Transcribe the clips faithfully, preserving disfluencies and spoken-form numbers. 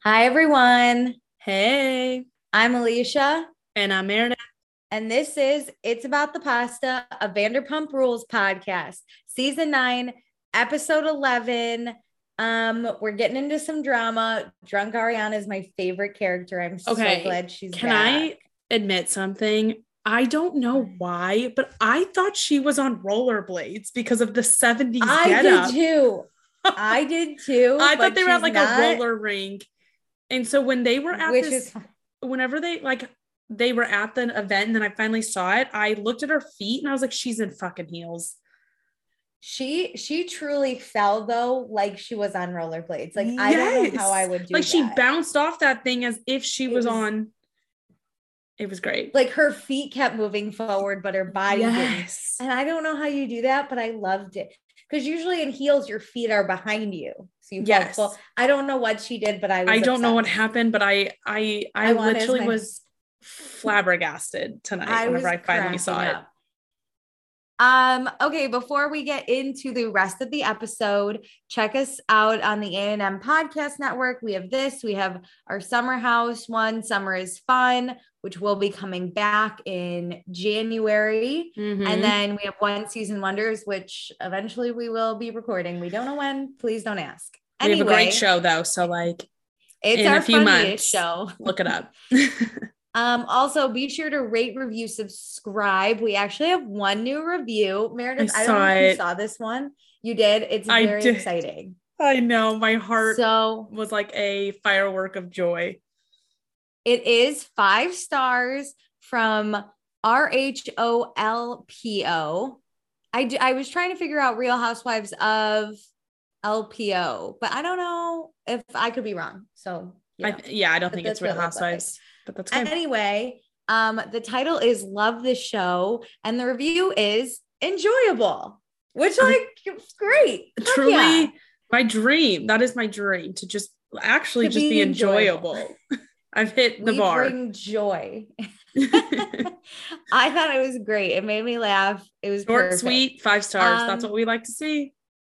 Hi, everyone. Hey, I'm Alicia, and I'm Meredith. and this is It's About the Pasta, a Vanderpump Rules podcast, season nine, episode eleven. Um, we're getting into some drama. Drunk Ariana is my favorite character. I'm Okay, so glad she's can back. I admit something? I don't know why, but I thought she was on rollerblades because of the seventies I getup. did too. I did too. I but thought they were at she's like not, a roller rink. And so when they were at which this, is whenever they like they were at the event and then I finally saw it, I looked at her feet and I was like, she's in fucking heels. she she truly fell though, like she was on rollerblades. Like I don't know how I Yes. would do Like that. she bounced off that thing as if she It was was- on. It was great. Like her feet kept moving forward, but her body Yes. didn't. And I don't know how you do that, but I loved it. Because usually in heels, your feet are behind you. So you Yes. fall. I don't know what she did, but I was I don't know what obsessed. happened, but I I I, I want literally as my- was flabbergasted tonight I whenever was I finally saw cracking it. up. Um, okay, before we get into the rest of the episode, check us out on the A and M Podcast Network. We have this, we have our Summer House one, Summer is Fun, which will be coming back in January. Mhm. And then we have One Season Wonders, which eventually we will be recording. We don't know when. Please don't ask. We Anyway, have a great show though, so like it's in our a few funniest months, show. look it up. Um, also be sure to rate, review, subscribe. We actually have one new review. Meredith, I I, don't know saw if you it. saw this one. You did. It's I very did. exciting. I know, my heart So was like a firework of joy. it is five stars from R H O L P O. I, d- I was trying to figure out Real Housewives of L P O, but I don't know if I could be wrong. So I yeah, yeah, I don't But think it's that's Real what it looked like. Housewives, but that's good. Anyway, um, the title is Love the Show, and the review is enjoyable, which Um, like it's great. Fuck Truly yeah. my dream. That is my dream to just actually To just be be enjoyable. enjoyable. I've hit the We bar. bring joy. I thought it was great. It made me laugh. It was Short, perfect. sweet, five stars. Um, That's what we like to see.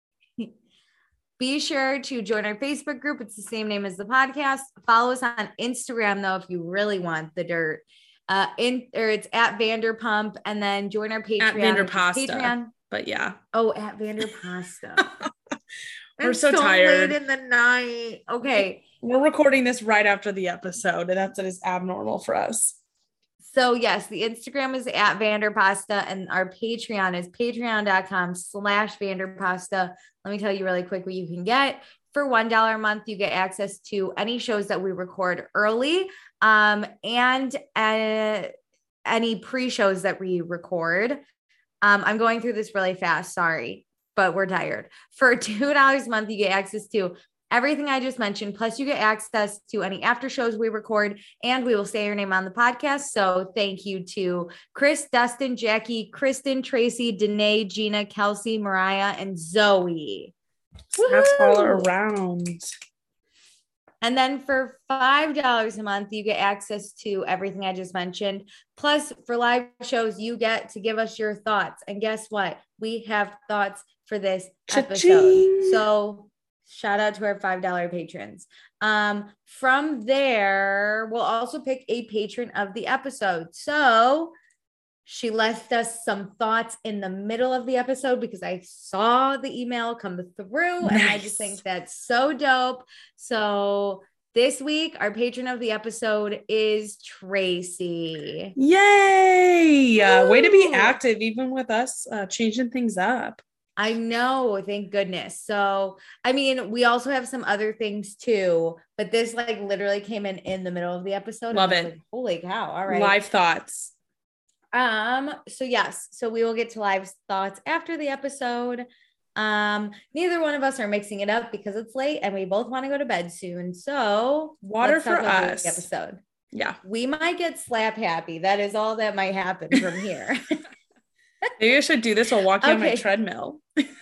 Be sure to join our Facebook group. It's the same name as the podcast. Follow us on Instagram, though, if you really want the dirt. Uh, in or it's at Vanderpump, and then join our Patreon. At which is Vanderpasta. Patreon. But yeah, Oh, at Vanderpasta. we're It's so tired. late in the night. Okay. We're recording this right after the episode, and that's it is abnormal for us. So yes, the Instagram is at Vanderpasta, and our Patreon is patreon.com slash Vanderpasta. Let me tell you really quick what you can get. For one dollar a month, you get access to any shows that we record early, um, and uh, any pre-shows that we record. Um, I'm going through this really fast, sorry, but we're tired. For two dollars a month, you get access to everything I just mentioned. Plus, you get access to any after shows we record, and we will say your name on the podcast. So thank you to Chris, Dustin, Jackie, Kristen, Tracy, Danae, Gina, Kelsey, Mariah, and Zoe. That's all Woohoo! around. And then for five dollars a month, you get access to everything I just mentioned. Plus, for live shows, you get to give us your thoughts. And guess what? We have thoughts for this episode. Cha-ching. So shout out to our five dollar patrons. Um, from there, we'll also pick a patron of the episode. So she left us some thoughts in the middle of the episode because I saw the email come through, and I just Nice. think that's so dope. So this week, our patron of the episode is Tracy. Yay! Uh, way to be Woo! active, even with us uh, changing things up. I know, thank goodness. So, I mean, we also have some other things too, but this like literally came in in the middle of the episode. Love and I was it. like, holy cow. All right. Live thoughts. Um, so yes, so we will get to live thoughts after the episode. Um, neither one of us are mixing it up because it's late and we both want to go to bed soon. So Water let's talk for about the us. episode. Yeah. We might get slap happy. That is all that might happen from here. Maybe I should do this while walking on my Okay. treadmill.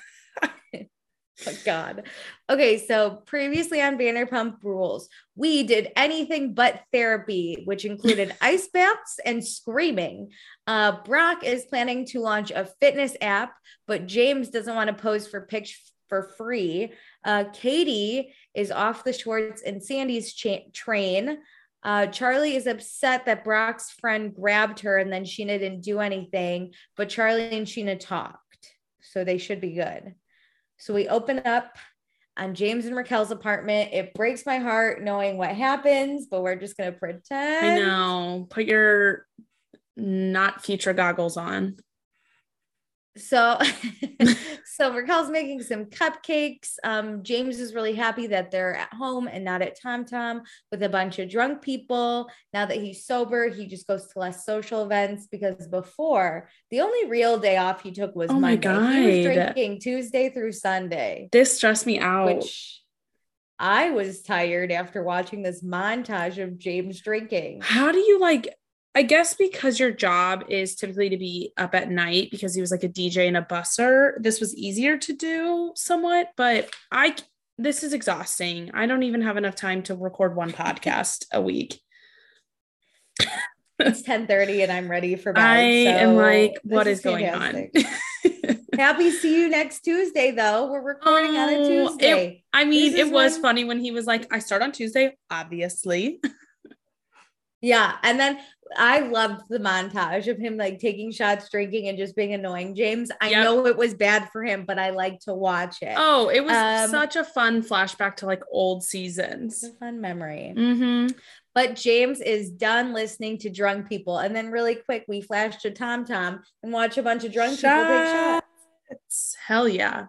Oh God. Okay, so previously on Vanderpump Rules, we did anything but therapy, which included ice baths and screaming. Uh, Brock is planning to launch a fitness app, but James doesn't want to pose for pics for free. Uh, Katie is off the Schwartz and Sandy's cha- train. Uh, Charlie is upset that Brock's friend grabbed her and then Sheena didn't do anything, but Charlie and Sheena talked, so they should be good. So we open up on James and Raquel's apartment. It breaks my heart knowing what happens, but we're just going to pretend. I know. Put your not future goggles on. So, so Raquel's making some cupcakes. Um, James is really happy that they're at home and not at Tom Tom with a bunch of drunk people. Now that he's sober, he just goes to less social events, because before, the only real day off he took was oh Monday. My God. He was drinking Tuesday through Sunday. This stressed me out. Which I was tired after watching this montage of James drinking. How do you like, I guess because your job is typically to be up at night, because he was like a D J and a busser, this was easier to do somewhat, but I, this is exhausting. I don't even have enough time to record one podcast a week. It's ten thirty and I'm ready for bed. I so am like, what is, is going fantastic. on? Happy see you next Tuesday, though. We're recording oh, on a Tuesday. It, I mean, this it was when... funny when he was like, I start on Tuesday, obviously. Yeah. And then I loved the montage of him like taking shots, drinking, and just being annoying. James, I yep. know it was bad for him, but I like to watch it. Oh, it was um, such a fun flashback to like old seasons. It's a fun memory. Mm-hmm. But James is done listening to drunk people. And then really quick, we flash to Tom Tom and watch a bunch of drunk shots. people take shots. Hell yeah.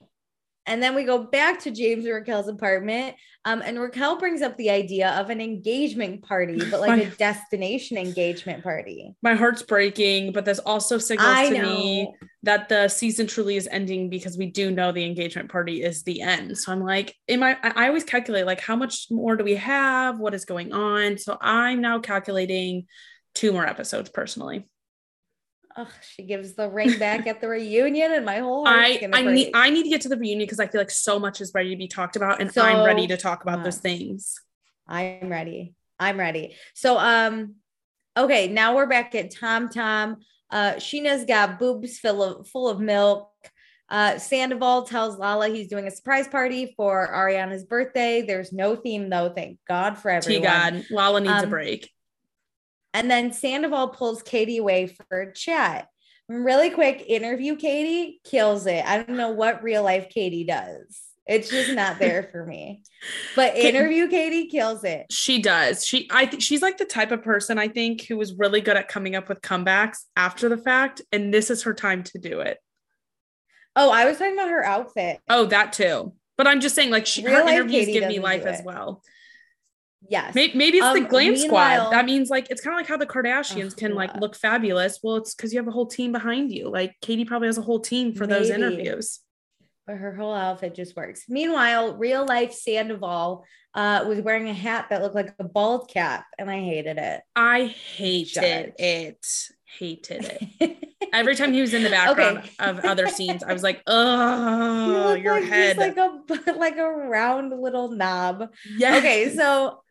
And then we go back to James and Raquel's apartment. Um, and Raquel brings up the idea of an engagement party, but like my, a destination engagement party. My heart's breaking, but this also signals I to know. me that the season truly is ending, because we do know the engagement party is the end. So I'm like, am I, I always calculate like, how much more do we have? What is going on? So I'm now calculating two more episodes personally. Oh, she gives the ring back at the reunion, and my whole heart's I gonna I break. need I need to get to the reunion, because I feel like so much is ready to be talked about, and so, I'm ready to talk about uh, those things. I'm ready. I'm ready. So um, okay, now we're back at Tom Tom. Uh, Sheena's got boobs full of full of milk. Uh, Sandoval tells Lala he's doing a surprise party for Ariana's birthday. There's no theme though. Thank God for everyone. God, Lala needs um, a break. And then Sandoval pulls Katie away for a chat. Really quick, interview Katie, kills it. I don't know what real life Katie does. It's just not there for me. But interview Katie kills it. She does. She I think she's like the type of person, I think, who is really good at coming up with comebacks after the fact. And this is her time to do it. Oh, I was talking about her outfit. Oh, that too. But I'm just saying, like, she, her interviews Katie give me life as well. Yes. Maybe, maybe it's um, the glam squad. That means like, it's kind of like how the Kardashians oh, can like look fabulous. Well, it's because you have a whole team behind you. Like Katie probably has a whole team for maybe. those interviews. But her whole outfit just works. Meanwhile, real life Sandoval uh, was wearing a hat that looked like a bald cap, and I hated it. I hated Judge. it. Hated it. Every time he was in the background okay. of other scenes, I was like, oh, your like head. Like a, like a round little knob. Yeah. Okay, so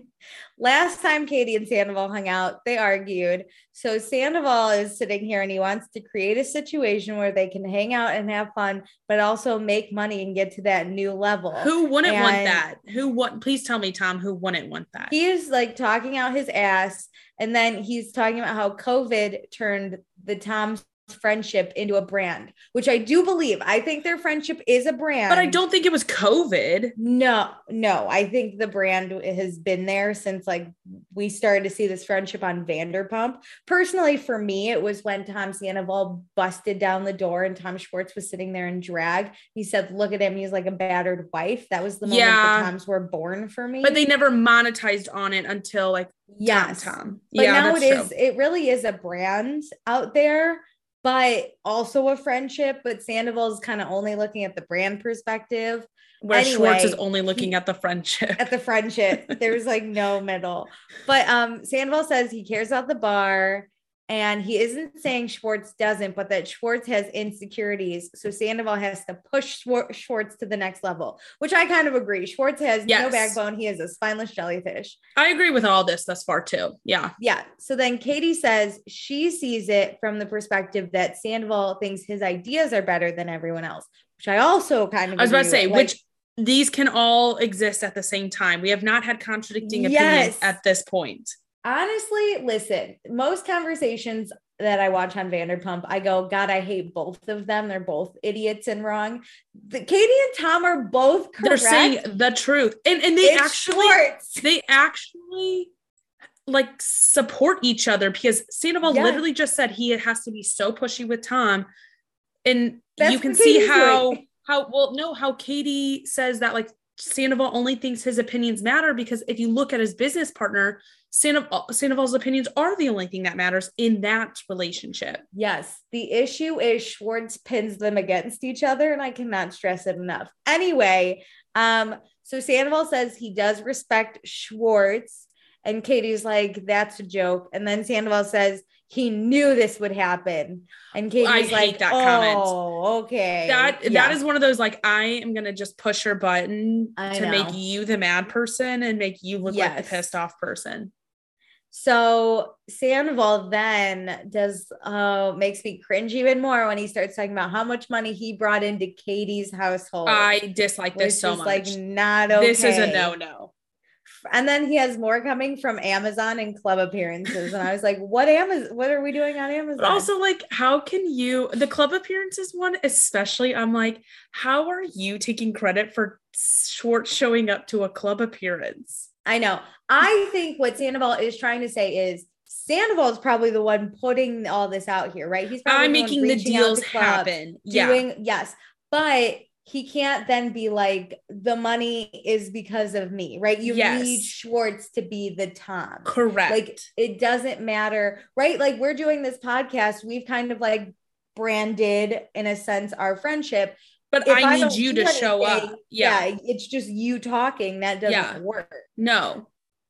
last time Katie and Sandoval hung out, they argued. So Sandoval is sitting here and he wants to create a situation where they can hang out and have fun, but also make money and get to that new level. Who wouldn't and want that? Who would? Please tell me, Tom, who wouldn't want that? He is like talking out his ass. And then he's talking about how COVID turned the Tom's friendship into a brand, which I do believe. I think their friendship is a brand. But I don't think it was COVID. No, no. I think the brand has been there since like we started to see this friendship on Vanderpump. Personally, for me, it was when Tom Sandoval busted down the door and Tom Schwartz was sitting there in drag. He said, look at him. He's like a battered wife. That was the moment yeah. the Toms were born for me. But they never monetized on it until like yes. Tom Tom. But yeah, now it true. is, it really is a brand out there. But also a friendship, but Sandoval is kind of only looking at the brand perspective. Where anyway, Schwartz is only looking he, at the friendship. At the friendship. There's like no middle. But um, Sandoval says he cares about the bar. And he isn't saying Schwartz doesn't, but that Schwartz has insecurities. So Sandoval has to push Schwartz to the next level, which I kind of agree. Schwartz has yes. no backbone. He is a spineless jellyfish. I agree with all this thus far too. Yeah. Yeah. So then Katie says she sees it from the perspective that Sandoval thinks his ideas are better than everyone else, which I also kind of I was about to say, with. which these can all exist at the same time. We have not had contradicting yes. opinions at this point. Honestly, listen, most conversations that I watch on Vanderpump, I go, God, I hate both of them. They're both idiots and wrong. The, Katie and Tom are both correct. They're saying the truth. And, and they it's actually, Schwartz. they actually like support each other because Sandoval yes. literally just said he has to be so pushy with Tom. And That's you can see how, doing. how, well, no, how Katie says that like Sandoval only thinks his opinions matter because if you look at his business partner, Sandoval, Sandoval's opinions are the only thing that matters in that relationship. Yes. The issue is Schwartz pins them against each other, and I cannot stress it enough. Anyway, um, so Sandoval says he does respect Schwartz, and Katie's like, that's a joke. And then Sandoval says he knew this would happen. And Katie's I like, hate that oh, comment. Okay. That yeah. that is one of those, like, I am going to just push her button I to know. make you the mad person and make you look yes. like the pissed off person. So Sandoval then does, uh, makes me cringe even more when he starts talking about how much money he brought into Katie's household. I dislike this so much. Like, not okay. This is a no-no. And then he has more coming from Amazon and club appearances. And I was like, what Amazon, what are we doing on Amazon? But also, like, how can you, the club appearances one, especially, I'm like, how are you taking credit for Schwartz showing up to a club appearance? I know. I think what Sandoval is trying to say is Sandoval is probably the one putting all this out here, right? He's probably I'm making the deals happen. Yeah. Doing, yes. But he can't then be like, the money is because of me, right? You yes. need Schwartz to be the Tom. Correct. Like, it doesn't matter, right? Like, we're doing this podcast. We've kind of like branded, in a sense, our friendship. But if I need I you to anything, show up. Yeah. yeah. It's just you talking. That doesn't yeah. work. No.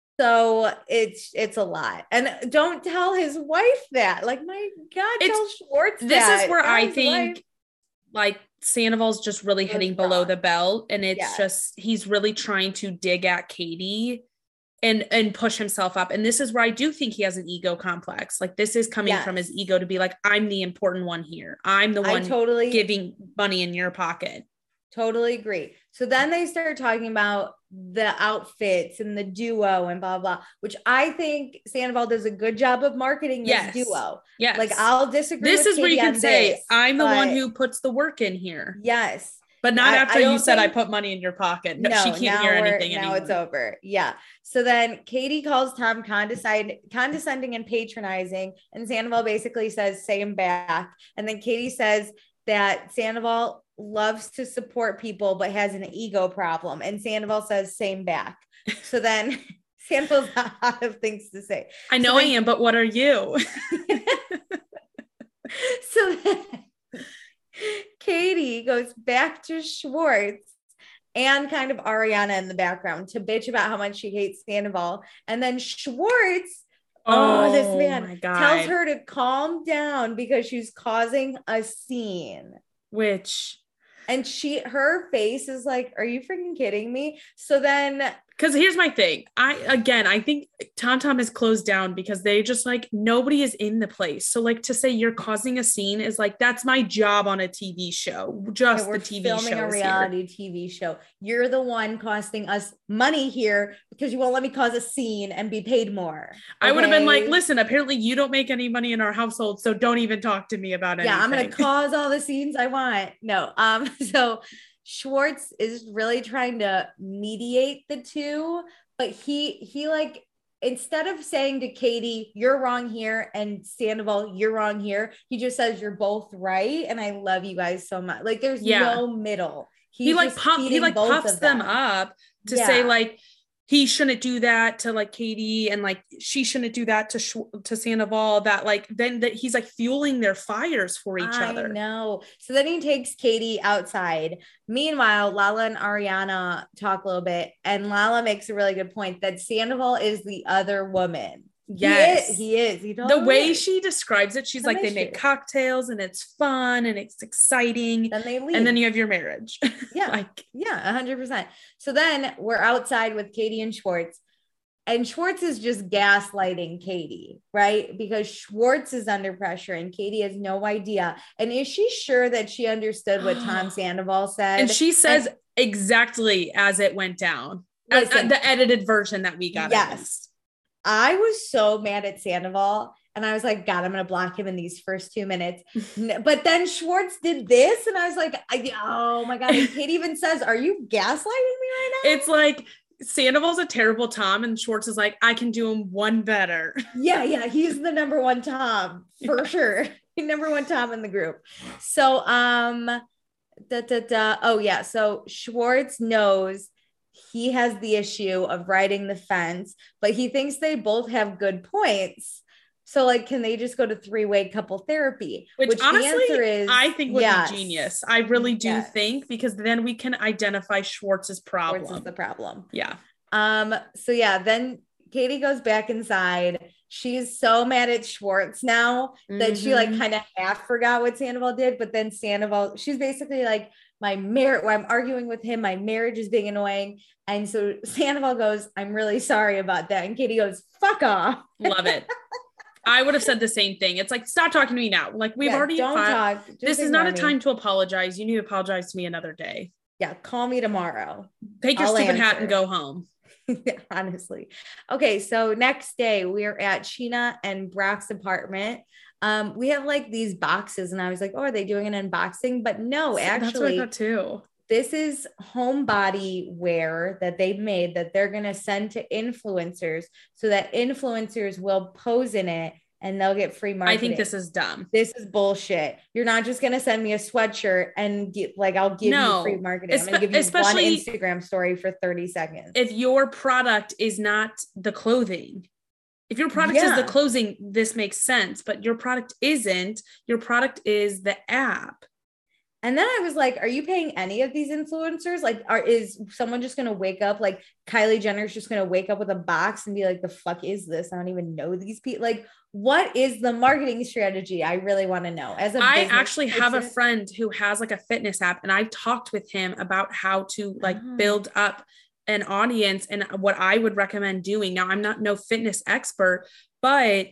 So it's, it's a lot. And don't tell his wife that. Like, my God, it's, tell Schwartz this that. This is where tell I think, wife. like, Sandoval's just really hitting That's below wrong. the belt. And it's yeah. just, he's really trying to dig at Katie and, and push himself up. And this is where I do think he has an ego complex. Like, this is coming yes. from his ego to be like, I'm the important one here. I'm the one totally, giving money in your pocket. Totally agree. So then they start talking about the outfits and the duo and blah, blah, which I think Sandoval does a good job of marketing this yes. duo. Yes. Like, I'll disagree This with is Katie where you can say, this, I'm the one who puts the work in here. Yes. But not I, after I you said think, I put money in your pocket. No, no she can't hear anything now anymore. It's over. Yeah. So then Katie calls Tom condescend- condescending and patronizing. And Sandoval basically says, same back. And then Katie says that Sandoval loves to support people, but has an ego problem. And Sandoval says, same back. So then Sandoval's out of things to say. I know so then, I am, but what are you? So then Katie goes back to Schwartz and kind of Ariana in the background to bitch about how much she hates Sandoval. And then Schwartz, oh, oh this man tells her to calm down because she's causing a scene. Which... And she, her face is like, are you freaking kidding me? So then, because here's my thing. I, again, I think Tom Tom is closed down because they just like, nobody is in the place. So like to say you're causing a scene is like, that's my job on a T V show. Just the T V show. We're filming a reality here. T V show. You're the one costing us money here because you won't let me cause a scene and be paid more. Okay? I would have been like, listen, apparently you don't make any money in our household. So don't even talk to me about it. Yeah, I'm going to cause all the scenes I want. No. Um, so Schwartz is really trying to mediate the two, but he, he like, instead of saying to Katie, you're wrong here, and Sandoval, you're wrong here, he just says, you're both right. And I love you guys so much. Like, there's yeah. no middle. He's he like, pump, he like puffs them. them up to yeah. say like, he shouldn't do that to like Katie, and like she shouldn't do that to Sh- to Sandoval. That like then that he's like fueling their fires for each I other. No, so then he takes Katie outside. Meanwhile, Lala and Ariana talk a little bit, and Lala makes a really good point that Sandoval is the other woman. Yes, he is. He is. He the way is. She describes it, she's I like they make cocktails and it's fun and it's exciting. Then they leave, and then you have your marriage. Yeah, like yeah, a hundred percent. So then we're outside with Katie and Schwartz, and Schwartz is just gaslighting Katie, right? Because Schwartz is under pressure and Katie has no idea. And is she sure that she understood what Tom Sandoval said? And she says. And- exactly as it went down. Listen, at, at the edited version that we got. Yes. I was so mad at Sandoval. And I was like, God, I'm going to block him in these first two minutes. But then Schwartz did this. And I was like, I, oh my God. And Kate even says, are you gaslighting me right now? It's like Sandoval's a terrible Tom. And Schwartz is like, I can do him one better. Yeah. Yeah. He's the number one Tom for yeah. sure. Number one Tom in the group. So, um, da, da, da. Oh yeah. So Schwartz knows he has the issue of riding the fence, but he thinks they both have good points. So like, can they just go to three-way couple therapy? Which, Which honestly, the answer is, I think would yes. be genius. I really do yes. think, because then we can identify Schwartz's problem. Schwartz is the problem. Yeah. Um. So yeah, then Katie goes back inside. She's so mad at Schwartz now that mm-hmm. she like kind of half forgot what Sandoval did, but then Sandoval, she's basically like, my marriage, I'm arguing with him. My marriage is being annoying. And so Sandoval goes, I'm really sorry about that. And Katie goes, fuck off. Love it. I would have said the same thing. It's like, stop talking to me now. Like we've yeah, already don't talk. This is not a time me. to apologize. You need to apologize to me another day. Yeah. Call me tomorrow. Take your I'll stupid answer. hat and go home. Honestly. Okay. So next day we're at Scheana and Brock's apartment. Um, we have like these boxes and I was like, oh, are they doing an unboxing? But no, actually, that's what I thought too. This is homebody wear that they've made that they're going to send to influencers so that influencers will pose in it and they'll get free marketing. I think this is dumb. This is bullshit. You're not just going to send me a sweatshirt and get like, I'll give no, you free marketing. I'm going to give you one Instagram story for thirty seconds. If your product is not the clothing, if your product yeah. is the clothing, this makes sense, but your product isn't. Your product is the app. And then I was like, are you paying any of these influencers? Like, are, is someone just going to wake up? Like Kylie Jenner's just going to wake up with a box and be like, the fuck is this? I don't even know these people. Like, what is the marketing strategy? I really want to know. As a I actually person. have a friend who has like a fitness app, and I've talked with him about how to like oh. build up an audience and what I would recommend doing. Now, I'm not no fitness expert, but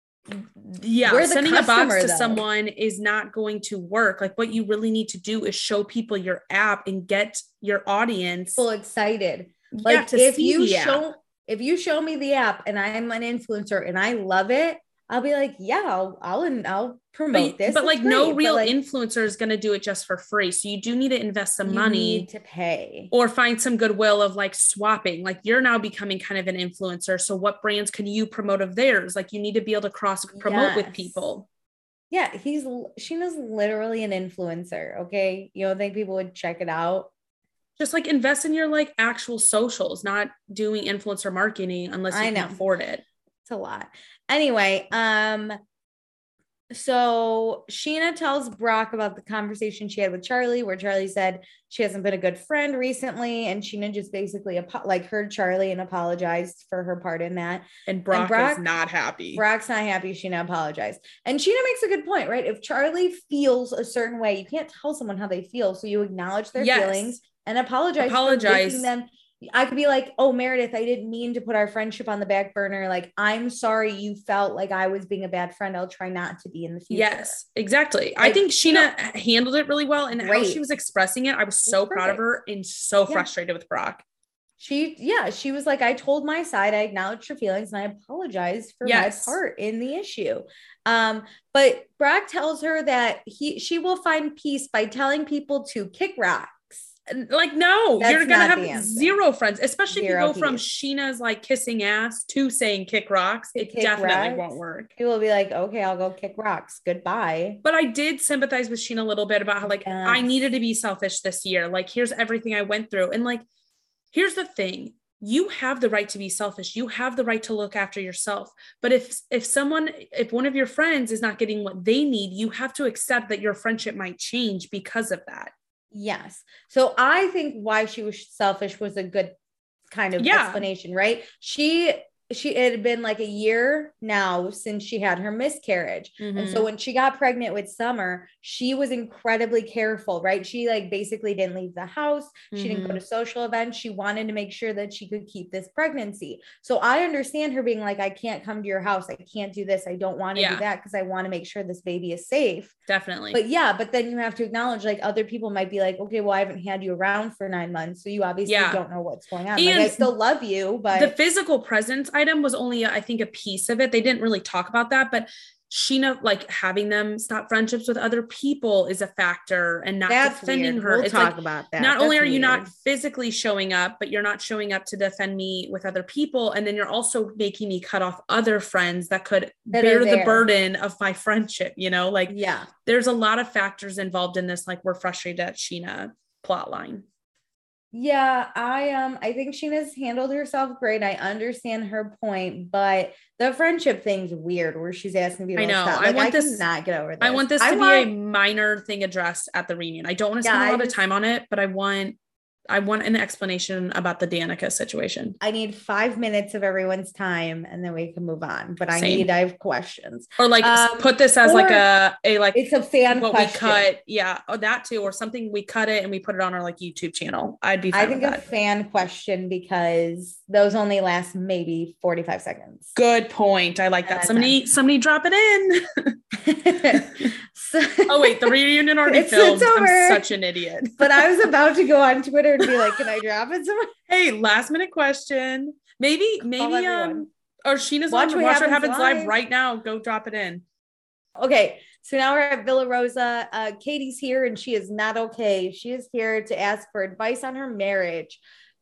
yeah, sending a box to though. someone is not going to work. Like what you really need to do is show people your app and get your audience full excited. Like yeah, if you show, app. if you show me the app and I'm an influencer and I love it, I'll be like, yeah, I'll, I'll, I'll promote but, this. But like great. no real like, influencer is going to do it just for free. So you do need to invest some you money need to pay or find some goodwill of like swapping. Like you're now becoming kind of an influencer. So what brands can you promote of theirs? Like you need to be able to cross promote yes. with people. Yeah. He's, Scheana's literally an influencer. Okay. You don't think people would check it out? Just like invest in your like actual socials, not doing influencer marketing unless you I can know. afford it. It's a lot. Anyway, um, so Scheana tells Brock about the conversation she had with Charlie, where Charlie said she hasn't been a good friend recently, and Scheana just basically apo- like heard Charlie and apologized for her part in that. And Brock, and Brock is not happy. Brock's not happy. Scheana apologized, and Scheana makes a good point, right? If Charlie feels a certain way, you can't tell someone how they feel, so you acknowledge their yes. feelings and apologize. Apologize. For making them. I could be like, oh, Meredith, I didn't mean to put our friendship on the back burner. Like, I'm sorry you felt like I was being a bad friend. I'll try not to be in the future. Yes, exactly. Like, I think Scheana you know, handled it really well. And great. How she was expressing it, I was so proud of her and so yeah. frustrated with Brock. She, yeah, she was like, I told my side, I acknowledged her feelings, and I apologized for yes. my part in the issue. Um, but Brock tells her that he, she will find peace by telling people to kick rocks. Like, no, That's you're gonna have zero friends, especially zero if you go peace. From Scheana's like kissing ass to saying kick rocks. To it kick definitely rocks. Won't work. People will be like, okay, I'll go kick rocks. Goodbye. But I did sympathize with Scheana a little bit about how like yes. I needed to be selfish this year. Like, here's everything I went through. And like, here's the thing. You have the right to be selfish. You have the right to look after yourself. But if if someone, if one of your friends is not getting what they need, you have to accept that your friendship might change because of that. Yes. So I think why she was selfish was a good kind of yeah. explanation, right? She she it had been like a year now since she had her miscarriage. Mm-hmm. And so when she got pregnant with Summer, she was incredibly careful, right? She like basically didn't leave the house. She mm-hmm. didn't go to social events. She wanted to make sure that she could keep this pregnancy. So I understand her being like, I can't come to your house. I can't do this. I don't want to yeah. do that because I want to make sure this baby is safe. Definitely. But yeah, but then you have to acknowledge like other people might be like, okay, well, I haven't had you around for nine months. So you obviously yeah. don't know what's going on. And like, I still love you, but the physical presence item was only, I think, a piece of it. They didn't really talk about that, but Scheana, like having them stop friendships with other people is a factor, and not That's defending weird. her. We'll it's talk like, about that. Not That's only are weird. you not physically showing up, but you're not showing up to defend me with other people. And then you're also making me cut off other friends that could that bear the burden of my friendship. You know, like, yeah, there's a lot of factors involved in this. Like, we're frustrated at Scheana plot line. Yeah, I um I think Scheana's handled herself great. I understand her point, but the friendship thing's weird where she's asking people I know. to stop. Like, I want I this not get over this. I want this to I be want, a minor thing addressed at the reunion. I don't want to yeah, spend a lot just, of time on it, but I want I want an explanation about the Danica situation. I need five minutes of everyone's time and then we can move on. But I Same. need, I have questions. Or like um, put this as like a, a like, it's a fan what question. we cut. Yeah. Or that too, or something we cut it and we put it on our like YouTube channel. I'd be fine I think with a that. fan question because those only last maybe forty-five seconds. Good point. I like and that. Somebody, time. somebody drop it in. so, oh wait, the reunion already it's, filmed. It's I'm such an idiot. But I was about to go on Twitter and be like, can I drop it somewhere? Hey, last minute question. Maybe, maybe, um, or Scheana's watch, on, what, watch happens what happens live. live right now. Go drop it in. Okay. So now we're at Villa Rosa. Uh, Katie's here and she is not okay. She is here to ask for advice on her marriage.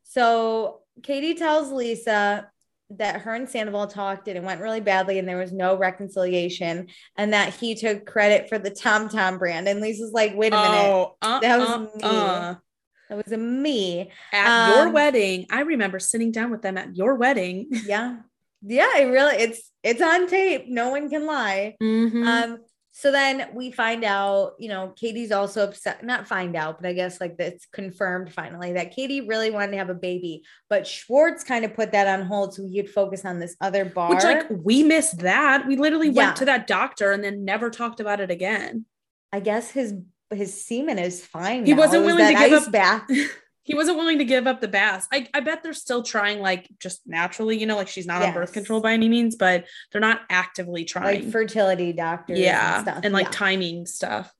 So Katie tells Lisa that her and Sandoval talked and it went really badly and there was no reconciliation and that he took credit for the Tom Tom brand. And Lisa's like, wait a minute. Oh, uh, that was uh, me. Uh. That was a me. At um, your wedding. I remember sitting down with them at your wedding. Yeah. Yeah, it really, it's, it's on tape. No one can lie. Mm-hmm. Um, so then we find out, you know, Katie's also upset, not find out, but I guess like that's confirmed finally that Katie really wanted to have a baby, but Schwartz kind of put that on hold so he could focus on this other bar. Which like we missed that. We literally yeah. went to that doctor and then never talked about it again. I guess his his semen is fine. He now. wasn't willing to give ice up bath. He wasn't willing to give up the baths. I, I bet they're still trying, like, just naturally, you know, like she's not yes. on birth control by any means, but they're not actively trying. Like fertility doctors yeah, and stuff. And like yeah. timing stuff.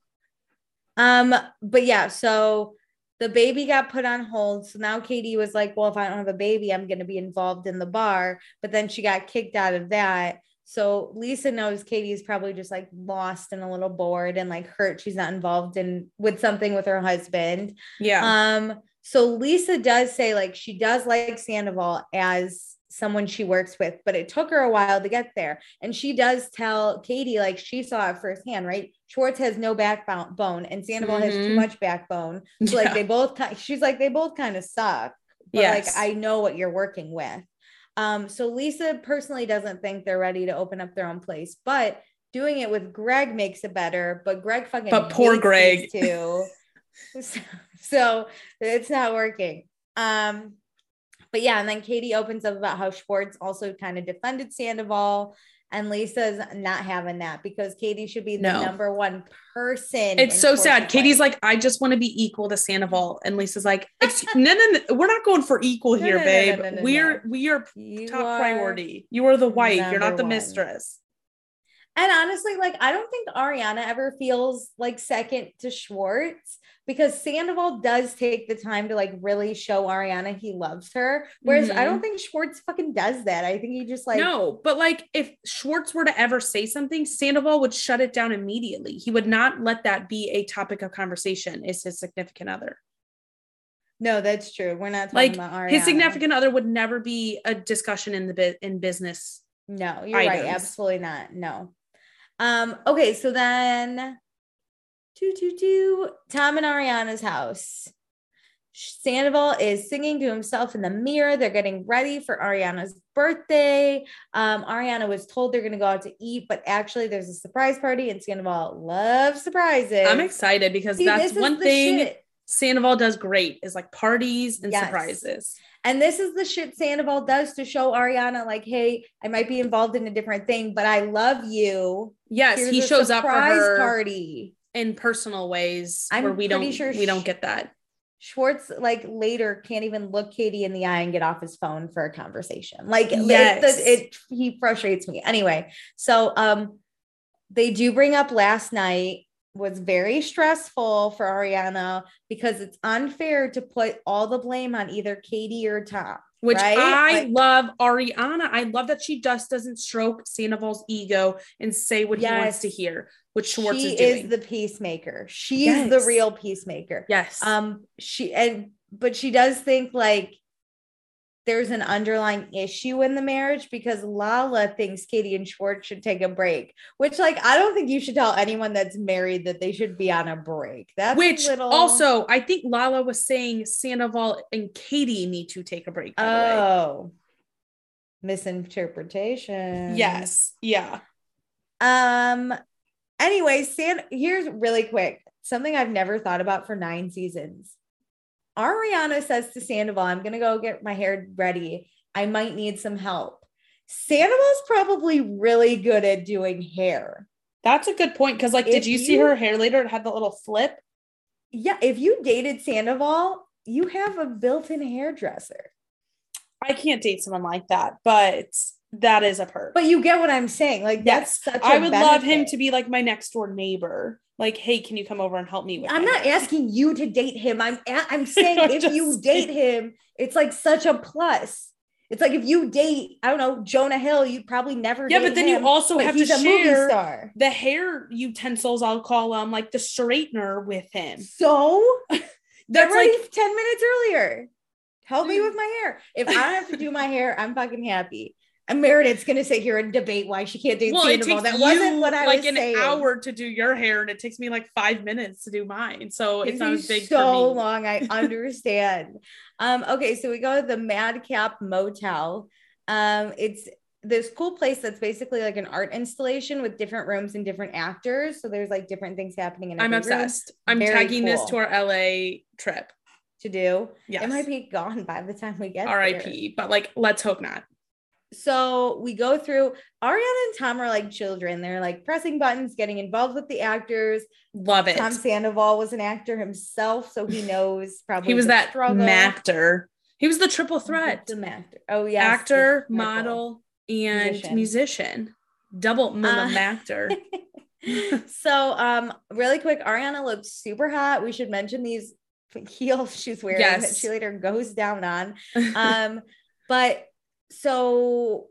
Um, but yeah, so the baby got put on hold. So now Katie was like, well, if I don't have a baby, I'm going to be involved in the bar. But then she got kicked out of that. So Lisa knows Katie's probably just like lost and a little bored and like hurt. She's not involved in with something with her husband. Yeah. Um, so Lisa does say like she does like Sandoval as someone she works with, but it took her a while to get there. And she does tell Katie like she saw it firsthand, right? Schwartz has no backbone and Sandoval mm-hmm. has too much backbone. So yeah. like they both, she's like, they both kind of suck. But yes. like, I know what you're working with. Um, so Lisa personally doesn't think they're ready to open up their own place, but doing it with Greg makes it better. But Greg fucking but poor Greg too. so, so it's not working. Um, but yeah, and then Katie opens up about how Schwartz also kind of defended Sandoval, and Lisa's not having that because Katie should be the no. number one person. It's so sad. Katie's like, I just want to be equal to Sandoval. And Lisa's like, no, no, no, we're not going for equal no, here, no, babe. No, no, no, we're, no. we are you top are priority. You are the wife. You're not the one. Mistress. And honestly, like, I don't think Ariana ever feels like second to Schwartz because Sandoval does take the time to like really show Ariana he loves her. Whereas mm-hmm. I don't think Schwartz fucking does that. I think he just like, no, but like if Schwartz were to ever say something, Sandoval would shut it down immediately. He would not let that be a topic of conversation. Is his significant other. No, that's true. We're not talking like about Ariana. His significant other would never be a discussion in the bit in business. No, you're items. right. Absolutely not. No. Um, okay, so then do, do, do, Tom and Ariana's house. Sandoval is singing to himself in the mirror. They're getting ready for Ariana's birthday. Um, Ariana was told they're going to go out to eat, but actually there's a surprise party and Sandoval loves surprises. I'm excited because See, that's one thing. Shit. Sandoval does great is like parties and yes. surprises. And this is the shit Sandoval does to show Ariana like, hey, I might be involved in a different thing, but I love you. Yes, Here's he shows up for her party in personal ways I'm where we don't sure we don't get that. Schwartz like later can't even look Katie in the eye and get off his phone for a conversation. Like yes. it, it, he frustrates me. Anyway, so um, they do bring up last night was very stressful for Ariana because it's unfair to put all the blame on either Katie or Tom. Which right? I like, love Ariana. I love that she just doesn't stroke Sandoval's ego and say what yes. he wants to hear, which Schwartz she is doing. She is the peacemaker. She's yes. the real peacemaker. Yes. Um. She and but she does think like there's an underlying issue in the marriage because Lala thinks Katie and Schwartz should take a break, which like, I don't think you should tell anyone that's married that they should be on a break. That's which little... also I think Lala was saying Sandoval and Katie need to take a break. By oh, misinterpretation. Yes. Yeah. Um, anyway, San, here's really quick, something I've never thought about for nine seasons. Ariana says to Sandoval, I'm going to go get my hair ready. I might need some help. Sandoval's probably really good at doing hair. That's a good point. Cause like, if did you, you see her hair later? It had the little flip. Yeah. If you dated Sandoval, you have a built-in hairdresser. I can't date someone like that, but that is a perk. But you get what I'm saying. Like yes. that's such a I would benefit. love him to be like my next door neighbor. Like, hey, can you come over and help me with I'm not hair? asking you to date him. I'm a- I'm saying if you date him, it's like such a plus. It's like if you date, I don't know, Jonah Hill, you'd probably never yeah, date but then him, you also have to share star. the hair utensils, I'll call them, like the straightener with him. So that's ready like ten minutes earlier. Help me with my hair. If I don't have to do my hair, I'm fucking happy. And Meredith's going to sit here and debate why she can't date well, Sandoval. That wasn't what I like was an saying. hour to do your hair, and it takes me like five minutes to do mine. So it's not as big so for me. long. I understand. um, okay, so we go to the Madcap Motel. Um, it's this cool place that's basically like an art installation with different rooms and different actors. So there's like different things happening in. I'm obsessed. I'm Very tagging cool this to our L A trip. To do. Yes. It might be gone by the time we get R I P, but like, let's hope not. So we go through, Ariana and Tom are like children. They're like pressing buttons, getting involved with the actors. Love it. Tom Sandoval was an actor himself, so he knows probably he was that struggle. Actor. He was the triple threat. The actor. Oh yeah. Actor, model, and musician. musician. Double mama uh, actor. So um really quick, Ariana looks super hot. We should mention these heels she's wearing yes. that she later goes down on. Um, but so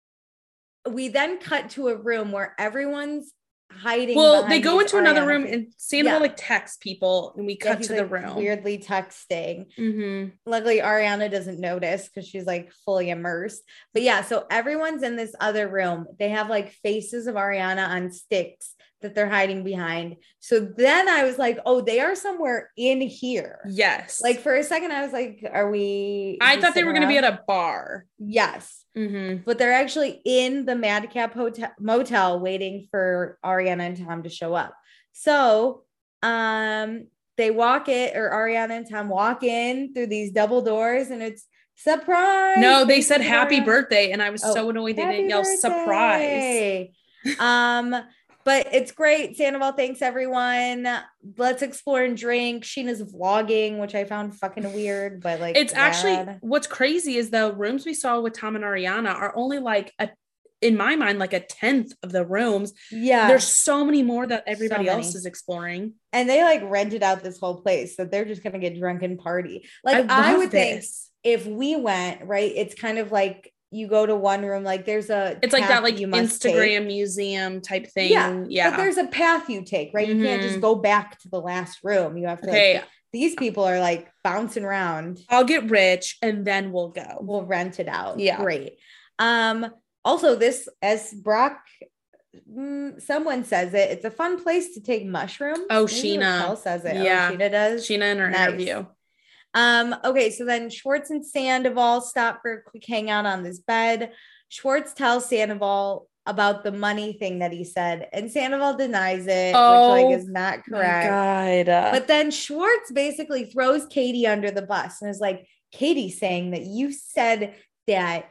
we then cut to a room where everyone's hiding. Well, they go into Ariana. Another room and Sandoval yeah. like texts people, and we cut yeah, to like the room. Weirdly texting. Mm-hmm. Luckily, Ariana doesn't notice because she's like fully immersed. But yeah, so everyone's in this other room. They have like faces of Ariana on sticks that they're hiding behind. So then I was like, oh, they are somewhere in here. Yes. Like for a second, I was like, are we? I thought they were going to be at a bar. Yes. Mm-hmm. But they're actually in the Madcap Hotel motel waiting for Ariana and Tom to show up. So um, they walk it, or Ariana and Tom walk in through these double doors, and it's surprise. No, they said happy birthday, and I was oh, so annoyed they didn't yell surprise. Um, but it's great. Sandoval thanks everyone. Let's explore and drink. Sheena's vlogging, which I found fucking weird, but like it's rad. Actually what's crazy is the rooms we saw with Tom and Ariana are only like a in my mind like a tenth of the rooms. Yeah, there's so many more that everybody so else is exploring, and they like rented out this whole place, so they're just gonna get drunk and party. Like I, I would this. think if we went, right, it's kind of like you go to one room, like there's a it's like that like Instagram take. museum type thing. Yeah, yeah. But there's a path you take, right? Mm-hmm. You can't just go back to the last room. You have to. Okay. Like, these people are like bouncing around. I'll get rich and then we'll go. We'll rent it out. Yeah, great. Um. Also, this as Brock, mm, someone says it. It's a fun place to take mushrooms. Oh, Maybe Sheena Raquel says it. Yeah, oh, Sheena does. Sheena in her nice. interview. Um, okay, so then Schwartz and Sandoval stop for a quick hangout on this bed. Schwartz tells Sandoval about the money thing that he said, and Sandoval denies it, oh, which like is not correct. My God. But then Schwartz basically throws Katie under the bus and is like, Katie saying that you said that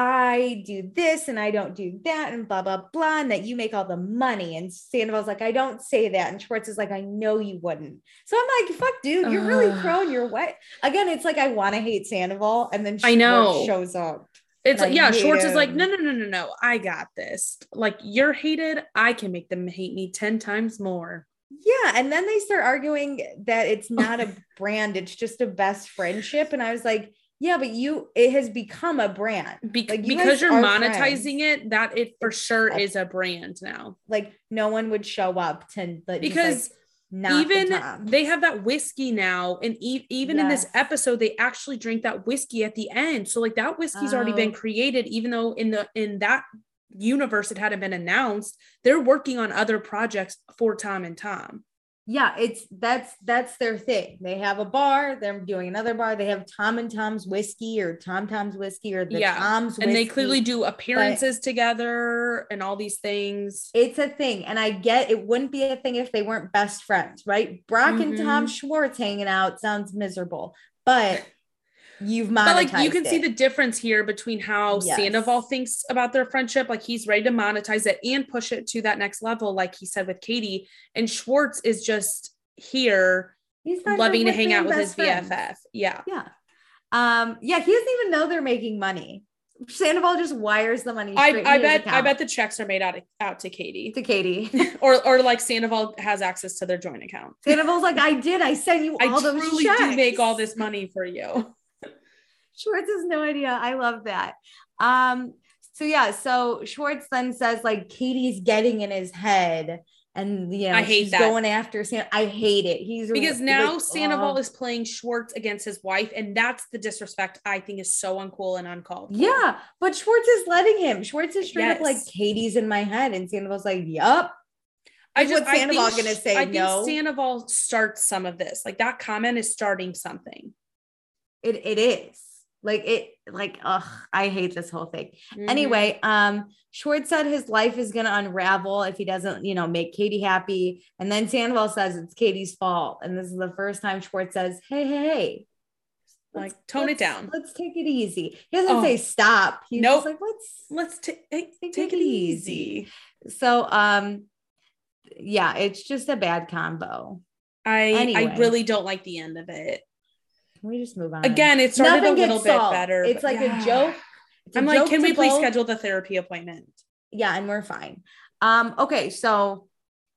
I do this and I don't do that and blah, blah, blah, and that you make all the money. And Sandoval's like, I don't say that. And Schwartz is like, I know you wouldn't. So I'm like, fuck, dude, you're really uh, throwing your weight. Again, it's like, I want to hate Sandoval. And then Schwartz I know. shows up. It's like, yeah, Schwartz him. is like, no, no, no, no, no. I got this. Like, you're hated. I can make them hate me ten times more. Yeah. And then they start arguing that it's not a brand. It's just a best friendship. And I was like, yeah, but you, it has become a brand. Be- like you because you're monetizing friends. it, that it for sure a, is a brand now. Like no one would show up to like, because like, even the they have that whiskey now. And e- even yes. in this episode, they actually drink that whiskey at the end. So like that whiskey's oh. already been created, even though in the, in that universe, it hadn't been announced. They're working on other projects for Tom and Tom. Yeah, it's that's that's their thing. They have a bar, they're doing another bar. They have Tom and Tom's whiskey or Tom Tom's whiskey or the yeah. Tom's whiskey. And they clearly do appearances together and all these things. It's a thing. And I get it wouldn't be a thing if they weren't best friends, right? Brock mm-hmm. and Tom Schwartz hanging out sounds miserable, but you've monetized but like you can it. see the difference here between how yes. Sandoval thinks about their friendship. Like he's ready to monetize it and push it to that next level, like he said with Katie. And Schwartz is just here, he's loving to hang out with his friends. B F F. Yeah, yeah, um, yeah. He doesn't even know they're making money. Sandoval just wires the money. I, I bet. I bet the checks are made out out to Katie. To Katie, or or like Sandoval has access to their joint account. Sandoval's like, I did. I sent you all I those truly checks. do make all this money for you. Schwartz has no idea. I love that. Um, so yeah, so Schwartz then says like Katie's getting in his head and you know, I hate she's that. going after San- I hate it. He's because now like, Sandoval oh. is playing Schwartz against his wife, and that's the disrespect I think is so uncool and uncalled for. Yeah, but Schwartz is letting him. Schwartz is straight yes. up like Katie's in my head, and Sandoval's like, yup. I just what's Sandoval think, gonna say I no? think Sandoval starts some of this. Like that comment is starting something. It it is. Like it, like, ugh, I hate this whole thing. Mm-hmm. Anyway, um, Schwartz said his life is going to unravel if he doesn't, you know, make Katie happy. And then Sandoval says it's Katie's fault. And this is the first time Schwartz says, hey, hey, hey. Like, let's, tone let's, it down. Let's take it easy. He doesn't oh. say stop. He's nope. just like, let's, let's t- take, take, take it easy. easy. So, um, yeah, it's just a bad combo. I, anyway. I really don't like the end of it. Can we just move on? Again, it started Nothing a little bit solved. better. It's like yeah. a joke. A I'm joke like, can we please both? schedule the therapy appointment? Yeah, and we're fine. Um, okay, so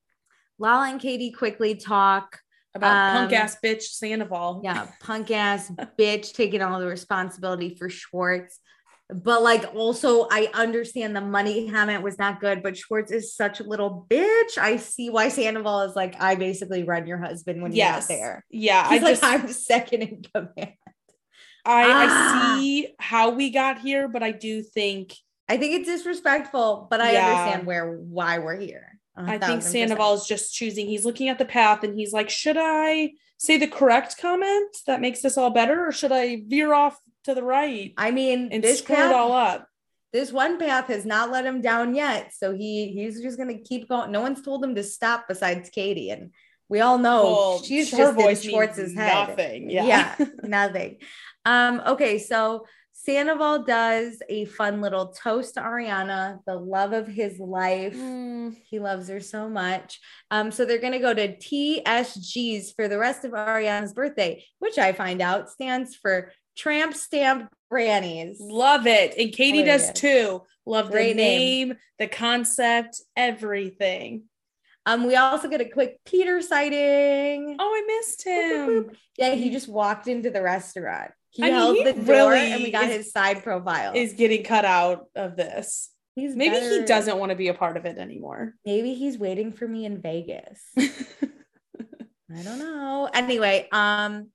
Lala and Katie quickly talk about um, punk ass bitch Sandoval. Yeah, punk ass bitch taking all the responsibility for Schwartz. But like also I understand the money comment was not good, but Schwartz is such a little bitch. I see why Sandoval is like, I basically run your husband when yes. you're not there. Yeah. He's I like, just, I'm second in command. I, ah. I see how we got here, but I do think I think it's disrespectful, but I yeah. understand where why we're here. I think Sandoval is just choosing. He's looking at the path and he's like, should I say the correct comment that makes this all better, or should I veer off to the right? I mean, and this screw path, it all up. This one path has not let him down yet, so he he's just gonna keep going. No one's told him to stop besides Katie, and we all know well, she's her just voice in Schwartz's head. Nothing. Yeah, yeah, nothing. Um, okay, so Sandoval does a fun little toast to Ariana, the love of his life. Mm. He loves her so much. Um, so they're going to go to T S G's for the rest of Ariana's birthday, which I find out stands for Tramp Stamp Grannies. Love it. And Katie Hilarious. does too. Love Great the name, name, the concept, everything. Um, we also get a quick Peter sighting. Oh, I missed him. Boop, boop, boop. Yeah, he just walked into the restaurant. He I mean, held he the door really and we got is, his side profile. Is getting cut out of this. He's maybe better. he doesn't want to be a part of it anymore. Maybe he's waiting for me in Vegas. I don't know. Anyway, um,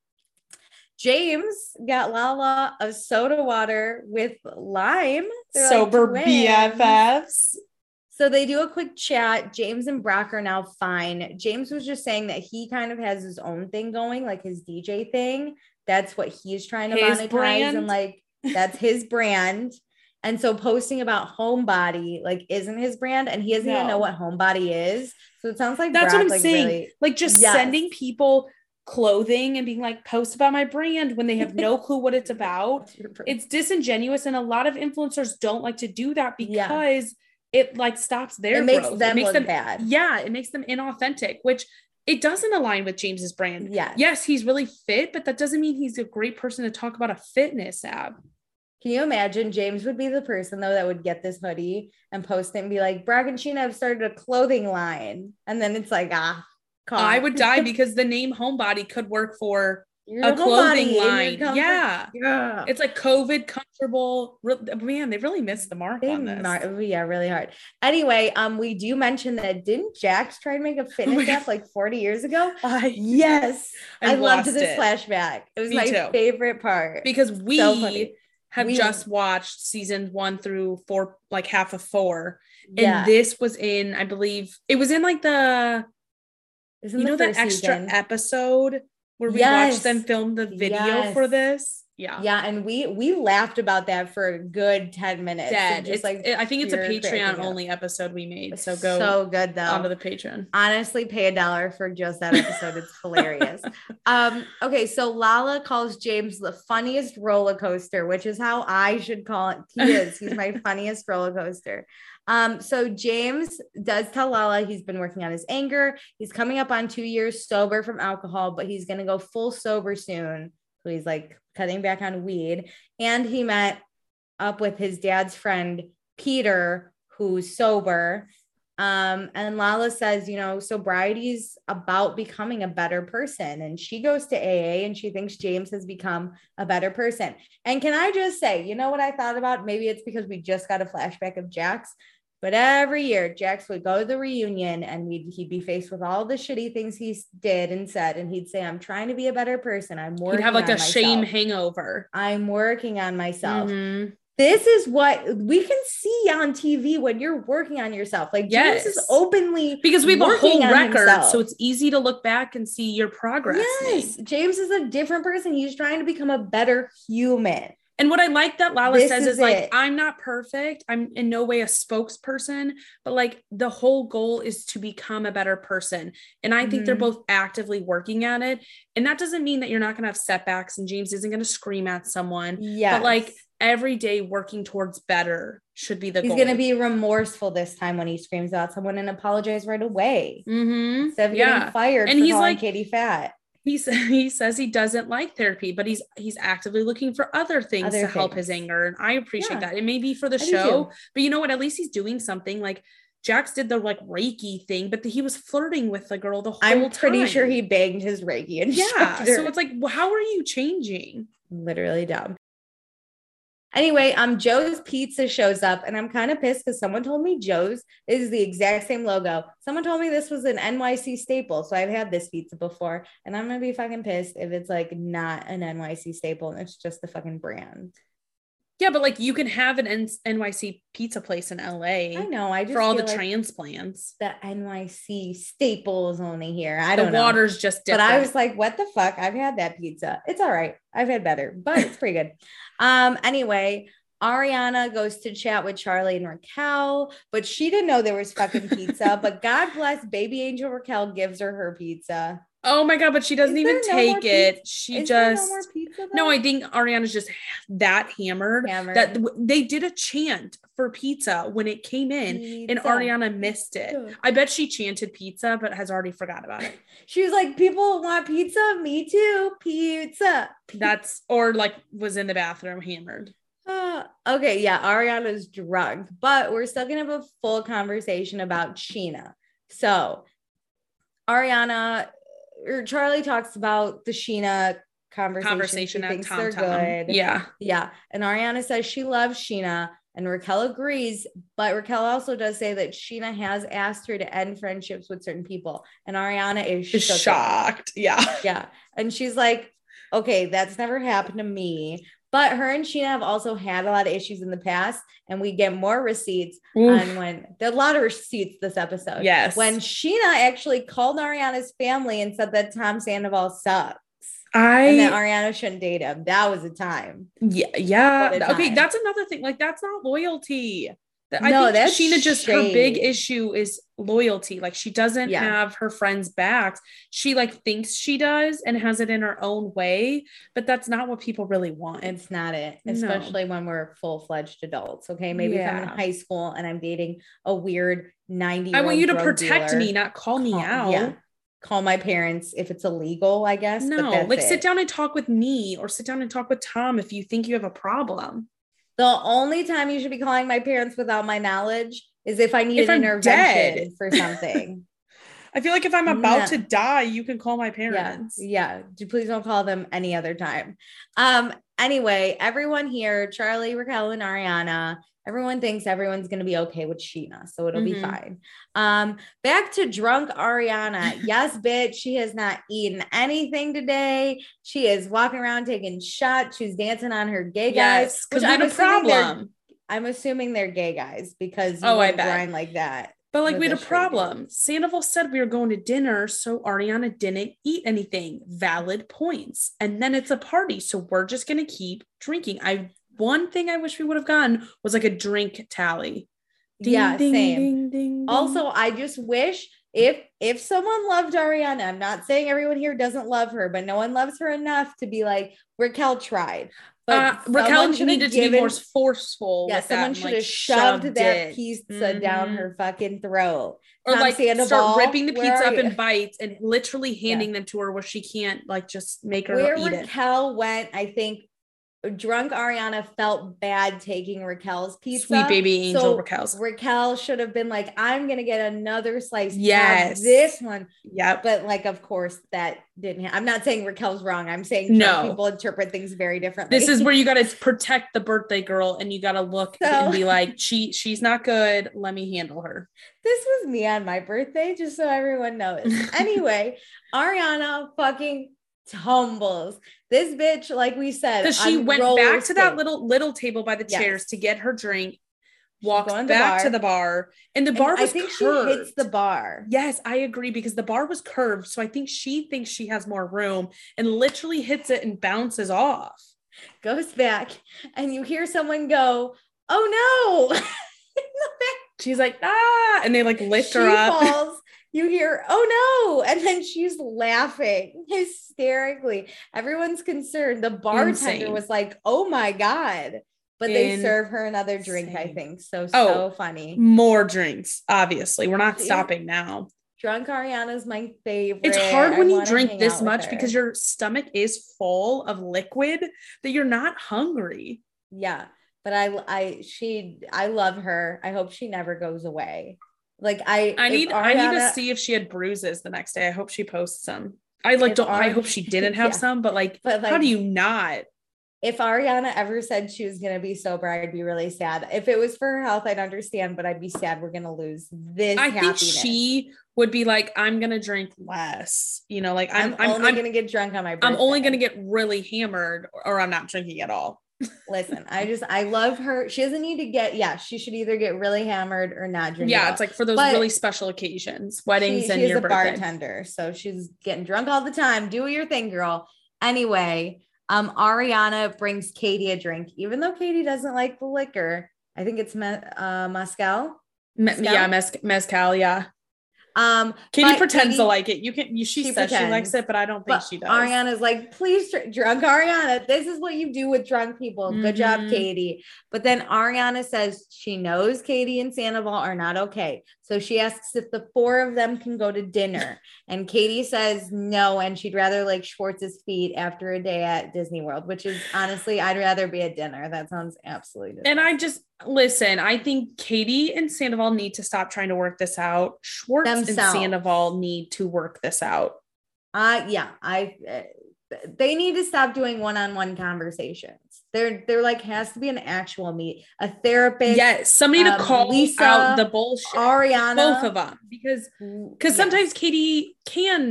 James got Lala a soda water with lime. They're Sober like B F Fs. So they do a quick chat. James and Brock are now fine. James was just saying that he kind of has his own thing going, like his D J thing. that's what he's trying to his monetize brand. and like that's his brand. And so posting about Homebody like isn't his brand, and he doesn't no. even know what Homebody is. So it sounds like that's Brock, what I'm like, saying. Really, like just yes. sending people clothing and being like, post about my brand when they have no clue what it's about. It's disingenuous, and a lot of influencers don't like to do that because yeah. it like stops their it makes growth. them it makes look them bad. Yeah, it makes them inauthentic, which it doesn't align with James's brand. Yes. Yes, he's really fit, but that doesn't mean he's a great person to talk about a fitness app. Can you imagine? James would be the person though that would get this hoodie and post it and be like, Brock and Sheena have started a clothing line. And then it's like, ah, caught. I would die because the name Homebody could work for Your a clothing line. Yeah. Yeah. It's like COVID comfortable. Man, they really missed the mark they on this. Mar- yeah, really hard. Anyway, um, we do mention that didn't Jax try to make a fitness oh app like forty years ago? I, yes. I, I loved this it. flashback. It was Me my too. favorite part. Because we so have we, just watched seasons one through four, like half of four. Yeah. And this was in, I believe, it was in like the, Isn't you know, that extra season. episode where we yes. watched them film the video yes. for this. Yeah. Yeah. And we, we laughed about that for a good ten minutes. Dead. Just like, I think it's a Patreon only episode we made. So go so good though. Onto the Patreon. Honestly, pay a dollar for just that episode. It's hilarious. Um, okay. So Lala calls James the funniest roller coaster, which is how I should call it. He is, he's my funniest roller coaster. Um, so James does tell Lala he's been working on his anger. He's coming up on two years sober from alcohol, but he's going to go full sober soon. So he's like cutting back on weed. And he met up with his dad's friend, Peter, who's sober. Um, and Lala says, you know, sobriety's about becoming a better person. And she goes to A A and she thinks James has become a better person. And can I just say, you know what I thought about? Maybe it's because we just got a flashback of Jax. But every year, Jax would go to the reunion and we'd, he'd be faced with all the shitty things he did and said. And he'd say, I'm trying to be a better person. I'm working He'd have like on a myself. shame hangover. I'm working on myself. Mm-hmm. This is what we can see on T V when you're working on yourself. Like James yes. is openly because we have a whole record. Himself. So it's easy to look back and see your progress. Yes. Made. James is a different person. He's trying to become a better human. And what I like that Lala this says is, is like, I'm not perfect. I'm in no way a spokesperson, but like the whole goal is to become a better person. And I think mm-hmm. they're both actively working at it. And that doesn't mean that you're not going to have setbacks and James isn't going to scream at someone. Yeah. But like every day working towards better should be the He's goal. He's going to be remorseful this time when he screams at someone and apologize right away. Mm-hmm. Instead of yeah. getting fired and for he's calling like, Katie fat. He, he says he doesn't like therapy, but he's he's actively looking for other things other to things. help his anger. And I appreciate yeah. that. It may be for the I show, but you know what? At least he's doing something. Like Jax did the like Reiki thing, but the, he was flirting with the girl the whole I'm time. I'm pretty sure he banged his Reiki instructor. Yeah. So it's like, well, how are you changing? Literally dumb. Anyway, um, Joe's Pizza shows up and I'm kind of pissed because someone told me Joe's is the exact same logo. Someone told me this was an N Y C staple. So I've had this pizza before and I'm going to be fucking pissed if it's like not an N Y C staple and it's just the fucking brand. Yeah, but like you can have an N Y C pizza place in L A. I know. I just for all the like transplants. The N Y C staple is only here. I don't the know. The water's just different. But I was like, what the fuck? I've had that pizza. It's all right. I've had better, but it's pretty good. Um. Anyway, Ariana goes to chat with Charlie and Raquel, but she didn't know there was fucking pizza. But God bless baby angel Raquel gives her her pizza. Oh my God, but she doesn't even no take it. Pizza? She Is just, no, more pizza, no, I think Ariana's just that hammered, hammered. that they did a chant for pizza when it came in pizza. And Ariana missed it. Pizza. I bet she chanted pizza, but has already forgot about it. She was like, people want pizza. Me too. Pizza. That's, or like was in the bathroom hammered. Uh, okay. Yeah. Ariana's drunk, but we're still going to have a full conversation about Sheena. So Ariana, or Charlie talks about the Sheena conversation. Conversation she at thinks Tom they're Tom. good. Yeah. Yeah. And Ariana says she loves Sheena and Raquel agrees, but Raquel also does say that Sheena has asked her to end friendships with certain people. And Ariana is shocked. shocked. Yeah. Yeah. And she's like, okay, that's never happened to me. But her and Sheena have also had a lot of issues in the past, and we get more receipts Oof. on when there are a lot of receipts this episode. Yes. When Sheena actually called Ariana's family and said that Tom Sandoval sucks. I and that Ariana shouldn't date him. That was a time. Yeah, yeah. Time. Okay, that's another thing. Like, that's not loyalty. I no, think that's Scheana just shade. her big issue is loyalty. Like, she doesn't yeah. have her friends' backs. She like thinks she does and has it in her own way, but that's not what people really want. It's not it, especially no. when we're full-fledged adults. Okay, maybe yeah. if I'm in high school and I'm dating a weird ninety. I want you to protect dealer, me, not call me call, out. Yeah. Call my parents if it's illegal, I guess. No, but that's like it. sit down and talk with me or sit down and talk with Tom if you think you have a problem. The only time you should be calling my parents without my knowledge is if I need if an I'm intervention dead. for something. I feel like if I'm about no. to die, you can call my parents. Yeah. yeah. Please don't call them any other time. Um. Anyway, everyone here, Charlie, Raquel, and Ariana, everyone thinks everyone's going to be okay with Scheana, so it'll mm-hmm. be fine. Um, back to drunk Ariana. Yes, bitch, she has not eaten anything today. She is walking around taking shots. She's dancing on her gay guys. Yes, which I'm a problem. I'm assuming they're gay guys because you oh, I grind like that. But like we had a problem. Sandoval said we were going to dinner, so Ariana didn't eat anything. Valid points. And then it's a party, so we're just going to keep drinking. I One thing I wish we would have gotten was like a drink tally. Ding, yeah, ding, same. Ding, ding, ding. Also, I just wish if if someone loved Ariana, I'm not saying everyone here doesn't love her, but no one loves her enough to be like, Raquel tried. But uh, Raquel needed to given, be more forceful. Yeah, with someone that should and, like, have shoved, shoved that it. pizza mm-hmm. down her fucking throat. Or Tom like Sandoval, start ripping the pizza up you? in bites and literally handing yeah. them to her where she can't like just make her where eat Raquel it. Raquel went, I think drunk Ariana felt bad taking Raquel's pizza. Sweet baby angel so Raquel's. Raquel should have been like, I'm going to get another slice. Yes. This one. Yep. But like, of course that didn't ha- I'm not saying Raquel's wrong. I'm saying no. people interpret things very differently. This is where you got to protect the birthday girl and you got to look so, and be like, she, she's not good. Let me handle her. This was me on my birthday, just so everyone knows. Anyway, Ariana fucking tumbles. This bitch, like we said, because she went back to skate. that little little table by the yes. chairs to get her drink, walks back bar. to the bar, and the and bar was I think curved. She hits the bar. Yes, I agree, because the bar was curved, so I think she thinks she has more room and literally hits it and bounces off. Goes back, and you hear someone go, "Oh no!" She's like, "Ah!" and they like lift she her up. Falls. You hear, "Oh no!" and then she's laughing hysterically. Everyone's concerned. The bartender Insane. was like, "Oh my God." But they Insane. serve her another drink, I think. So, so oh, funny. More drinks, obviously. We're not stopping now. Drunk Ariana's my favorite. It's hard when I you drink this much because your stomach is full of liquid that you're not hungry. Yeah. But I, I, she, I love her. I hope she never goes away. Like I, I need, Ariana, I need to see if she had bruises the next day. I hope she posts some. I like, don't, Ari- I hope she didn't have yeah. some, but like, but like, how do you not? If Ariana ever said she was going to be sober, I'd be really sad. If it was for her health, I'd understand, but I'd be sad. We're going to lose this. I happiness. think she would be like, I'm going to drink less, you know, like I'm, I'm, I'm only going to get drunk on my birthday. I'm only going to get really hammered or I'm not drinking at all. Listen, I just, I love her. She doesn't need to get, yeah, she should either get really hammered or not drink. Yeah. It's like for those but really special occasions, weddings she, and she's your a birthday. bartender. So she's getting drunk all the time. Do your thing, girl. Anyway, um, Ariana brings Katie a drink, even though Katie doesn't like the liquor. I think it's me- uh, mezcal. Me- yeah. Mez- mezcal. Yeah. Um, Katie pretends Katie, to like it. You can, you, she, she says pretends, she likes it, but I don't think she does. Ariana's like, please, dr- drunk Ariana. This is what you do with drunk people. Mm-hmm. Good job, Katie. But then Ariana says she knows Katie and Sandoval are not okay. So she asks if the four of them can go to dinner. And Katie says no. And she'd rather like Schwartz's feet after a day at Disney World, which is honestly, I'd rather be at dinner. That sounds absolutely disgusting. And I just, listen, I think Katie and Sandoval need to stop trying to work this out. Schwartz Themselves. and Sandoval need to work this out. Uh, yeah, I, uh, they need to stop doing one-on-one conversations. There, there like has to be an actual meet, a therapist. Yeah, somebody um, to call Lisa, out the bullshit. Ariana, both of them, because because yeah. sometimes Katie can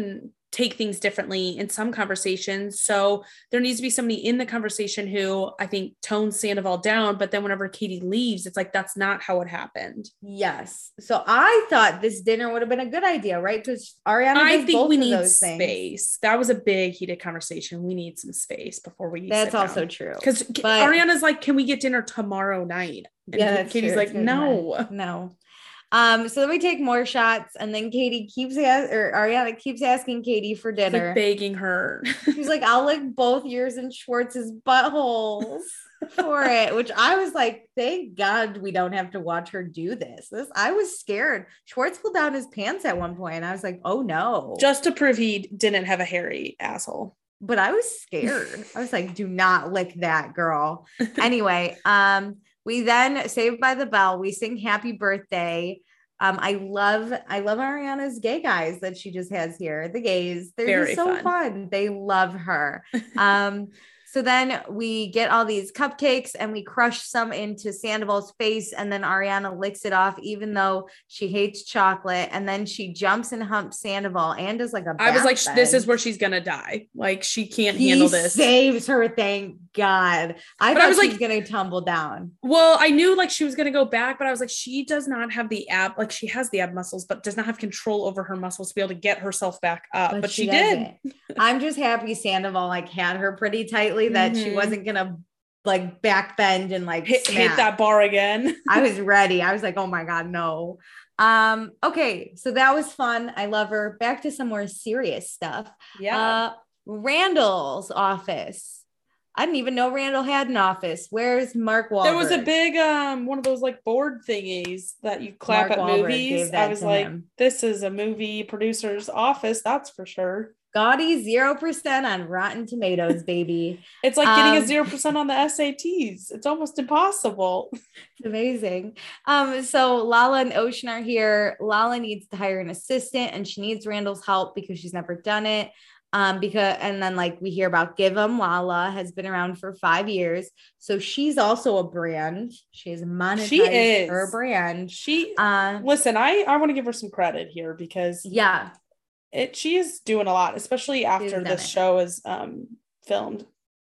take things differently in some conversations. So there needs to be somebody in the conversation who I think tones Sandoval down. But then whenever Katie leaves, it's like, that's not how it happened. Yes. So I thought this dinner would have been a good idea, right? Because Ariana does I think both we of need those space. things. That was a big heated conversation. We need some space before we That's sit down. also true. Because Ariana's like, can we get dinner tomorrow night? And yeah, that's Katie's true. like, no. No. Um, so then we take more shots, and then Katie keeps as- or Ariana keeps asking Katie for dinner, like begging her. She's like, I'll lick both yours and Schwartz's buttholes for it, which I was like, thank God we don't have to watch her do this. This I was scared. Schwartz pulled down his pants at one point. I was like, oh no. Just to prove he didn't have a hairy asshole. But I was scared. I was like, do not lick that, girl. Anyway, um, we then Saved by the Bell. We sing Happy Birthday. Um, I love, I love Ariana's gay guys that she just has here. The gays, they're Very just so fun. fun. They love her. Um, so then we get all these cupcakes and we crush some into Sandoval's face, and then Ariana licks it off, even though she hates chocolate. And then she jumps and humps Sandoval and does like a I was like, back this bend. is where she's gonna die. Like she can't He handle this. Saves her, thank God. I But thought I was she like- was gonna tumble down. Well, I knew like she was gonna go back, but I was like, she does not have the ab, like she has the ab muscles, but does not have control over her muscles to be able to get herself back up. But, but she, she did. I'm just happy Sandoval like had her pretty tightly that mm-hmm. she wasn't gonna like back bend and like hit, hit that bar again. I was ready. I was like, oh my God, no. Um, okay, so that was fun. I love her. Back to some more serious stuff. Yeah. Uh, Randall's office. I didn't even know Randall had an office. Where's Mark Wahlberg? There was a big um one of those like board thingies that you clap Mark at Wahlberg movies. I was like, him. This is a movie producer's office, that's for sure. Gaudy zero percent on Rotten Tomatoes, baby. It's like getting um, a zero percent on the S A Ts. It's almost impossible. It's amazing. Um, so Lala and Ocean are here. Lala needs to hire an assistant, and she needs Randall's help because she's never done it. Um, because and then like we hear about Give 'em. Lala has been around for five years, so she's also a brand. She has monetized she is. her brand. She uh, listen. I I want to give her some credit here because yeah. It she is doing a lot, especially after this show is um filmed.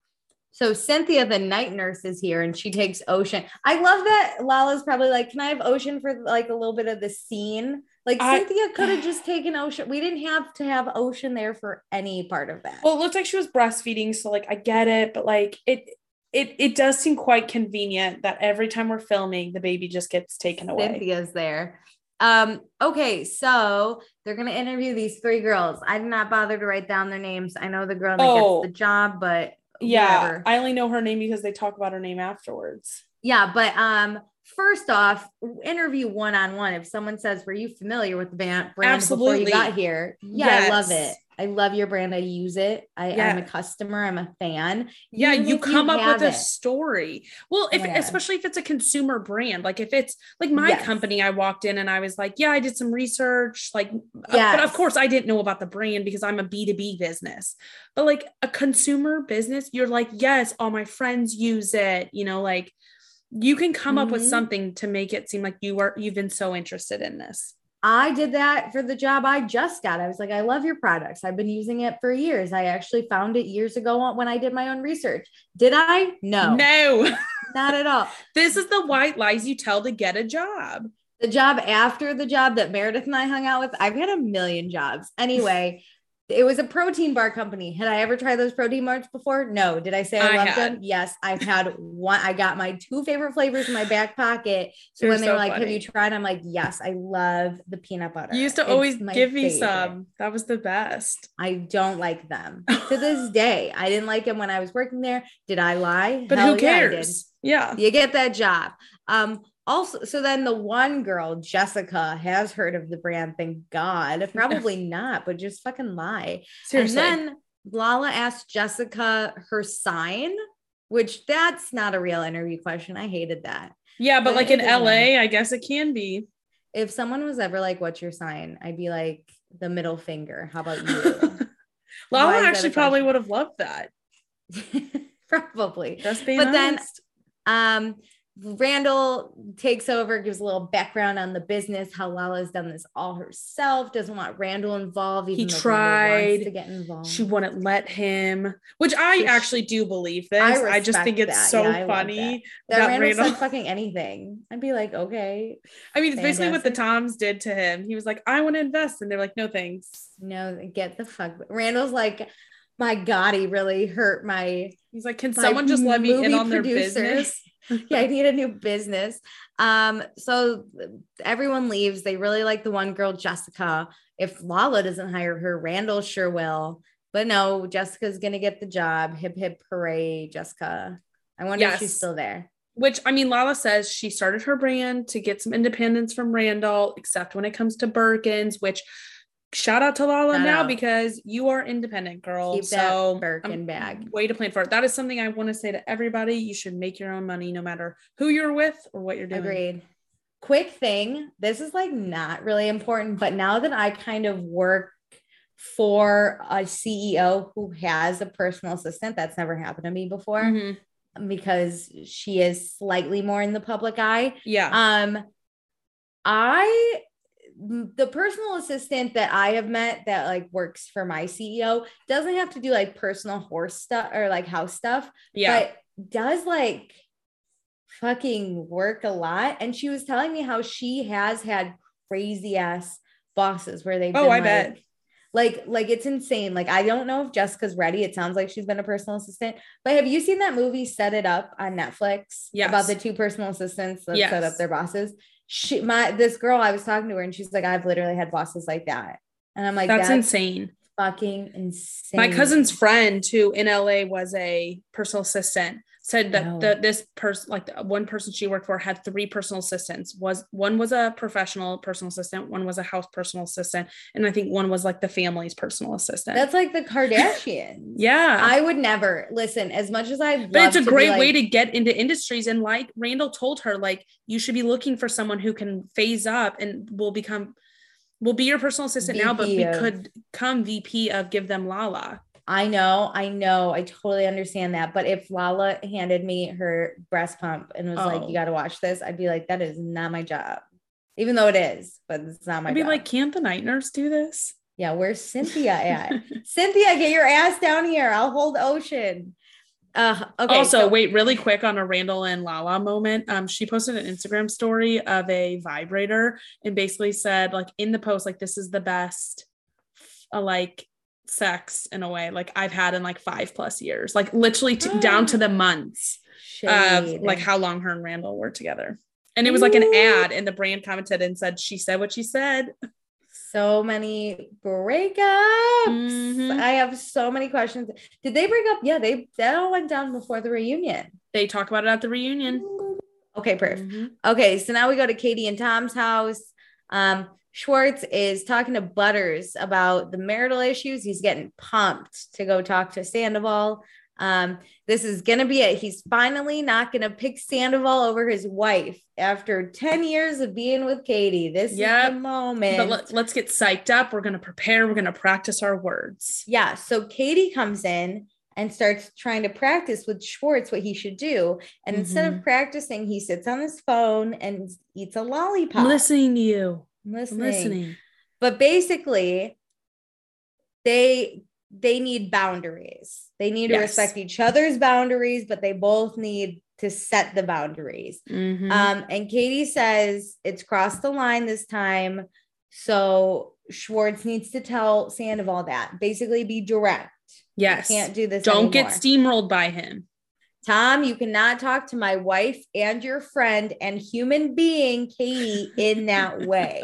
So Cynthia, the night nurse, is here, and she takes Ocean. I love that Lala's probably like, can I have Ocean for like a little bit of the scene? Like I, Cynthia could have just taken Ocean. We didn't have to have Ocean there for any part of that. Well, it looks like she was breastfeeding, so like I get it, but like it it it does seem quite convenient that every time we're filming, the baby just gets taken away. Cynthia's there. Um, okay, so they're gonna interview these three girls. I did not bother to write down their names. I know the girl that oh, gets the job, but yeah, whatever. I only know her name because they talk about her name afterwards. Yeah, but um, first off, interview one-on-one. If someone says, were you familiar with the brand Absolutely. before you got here? Yeah, yes. I love it. I love your brand. I use it. I, yeah. I'm a customer. I'm a fan. Yeah, Even you come you up with a it. story. Well, if yeah. especially if it's a consumer brand, like if it's like my yes. company, I walked in and I was like, yeah, I did some research. Like, yes. but of course I didn't know about the brand because I'm a B two B business. But like a consumer business, you're like, yes, all my friends use it. You know, like you can come mm-hmm. up with something to make it seem like you are you've been so interested in this. I did that for the job I just got. I was like, I love your products. I've been using it for years. I actually found it years ago when I did my own research. Did I? No. No. Not at all. This is the white lies you tell to get a job. The job after the job that Meredith and I hung out with, I've had a million jobs. Anyway, it was a protein bar company. Had I ever tried those protein bars before? No. Did I say I, I loved had. them? Yes. I've had one. I got my two favorite flavors in my back pocket. So You're when they so were like, funny. Have you tried? I'm like, yes, I love the peanut butter. You used to it's always give me favorite. some. That was the best. I don't like them to this day. I didn't like them when I was working there. Did I lie? But Hell who cares? Yeah, yeah. You get that job. Um, Also, so then the one girl, Jessica, has heard of the brand. Thank God. Probably not, but just fucking lie. Seriously. And then Lala asked Jessica her sign, which that's not a real interview question. I hated that. Yeah, but, but like in L A, I guess it can be. If someone was ever like, what's your sign? I'd be like, the middle finger. How about you? Lala actually probably would have loved that. Probably. Just being but honest. then, um, Randall takes over, gives a little background on the business, how Lala's done this all herself, doesn't want Randall involved. Even he tried wants to get involved. She wouldn't let him, which I so actually do believe this. I, I just think it's that. so yeah, funny that, that Randall, Randall said fucking anything. I'd be like, okay. I mean, it's fantastic. Basically what the Toms did to him. He was like, I want to invest. And they're like, no, thanks. No, get the fuck. Randall's like, my God, he really hurt my. He's like, can someone just let me in on producer. Their business? Yeah, I need a new business. Um, so everyone leaves. They really like the one girl, Jessica. If Lala doesn't hire her, Randall sure will. But no, Jessica's gonna get the job. Hip hip hooray, Jessica. I wonder yes. if she's still there. Which, I mean, Lala says she started her brand to get some independence from Randall, except when it comes to Birkins, which shout out to Lala shout now out. Because you are independent, girl. Keep so that Birkin bag. Way to plan for it. That is something I want to say to everybody. You should make your own money no matter who you're with or what you're doing. Agreed. Quick thing. This is like not really important, but now that I kind of work for a C E O who has a personal assistant, that's never happened to me before mm-hmm. because she is slightly more in the public eye. Yeah. Um, I the personal assistant that I have met that like works for my C E O doesn't have to do like personal horse stuff or like house stuff, yeah, but does like fucking work a lot. And she was telling me how she has had crazy ass bosses where they've oh, been I like, bet. Like, like it's insane. Like, I don't know if Jessica's ready. It sounds like she's been a personal assistant, but have you seen that movie Set It Up on Netflix? Yes. About the two personal assistants that yes. set up their bosses. She, my, this girl, I was talking to her and she's like, I've literally had bosses like that. And I'm like, that's, that's insane. Fucking insane. My cousin's friend who in L A was a personal assistant said that no. the, this person, like the one person she worked for had three personal assistants. Was one was a professional personal assistant, one was a house personal assistant, and I think one was like the family's personal assistant. That's like the Kardashians. Yeah. I would never listen as much as I But it's a great like, way to get into industries. And like Randall told her, like, you should be looking for someone who can phase up and will become, will be your personal assistant V P now, but we of- could come V P of Give Them Lala. I know, I know. I totally understand that. But if Lala handed me her breast pump and was oh. like, you got to watch this, I'd be like, that is not my job. Even though it is, but it's not my I'd be job. like, can't the night nurse do this? Yeah, where's Cynthia at? Cynthia, get your ass down here. I'll hold Ocean. Uh, okay. Also, so- wait, really quick on a Randall and Lala moment. Um, she posted an Instagram story of a vibrator and basically said, like, in the post, like, this is the best, uh, like, sex in a way like I've had in like five plus years, like literally t- oh. down to the months Shade. Of like how long her and Randall were together. And it was like an ad and the brand commented and said, she said what she said. So many breakups. Mm-hmm. I have so many questions. Did they break up? Yeah, they that all went down before the reunion. They talk about it at the reunion. Okay, perfect. Mm-hmm. Okay, so now we go to Katie and Tom's house. Um Schwartz is talking to Butters about the marital issues. He's getting pumped to go talk to Sandoval. Um, this is going to be it. He's finally not going to pick Sandoval over his wife after ten years of being with Katie. This yep. is the moment. But let, let's get psyched up. We're going to prepare. We're going to practice our words. Yeah. So Katie comes in and starts trying to practice with Schwartz what he should do. And mm-hmm. instead of practicing, he sits on his phone and eats a lollipop. I'm listening to you. Listening. listening But basically they they need boundaries. They need to yes. respect each other's boundaries, but they both need to set the boundaries. Mm-hmm. Um, and Katie says it's crossed the line this time. So Schwartz needs to tell Sandoval that. Basically be direct. Yes. You can't do this Don't anymore. Get steamrolled by him. Tom, you cannot talk to my wife and your friend and human being, Katie, in that way.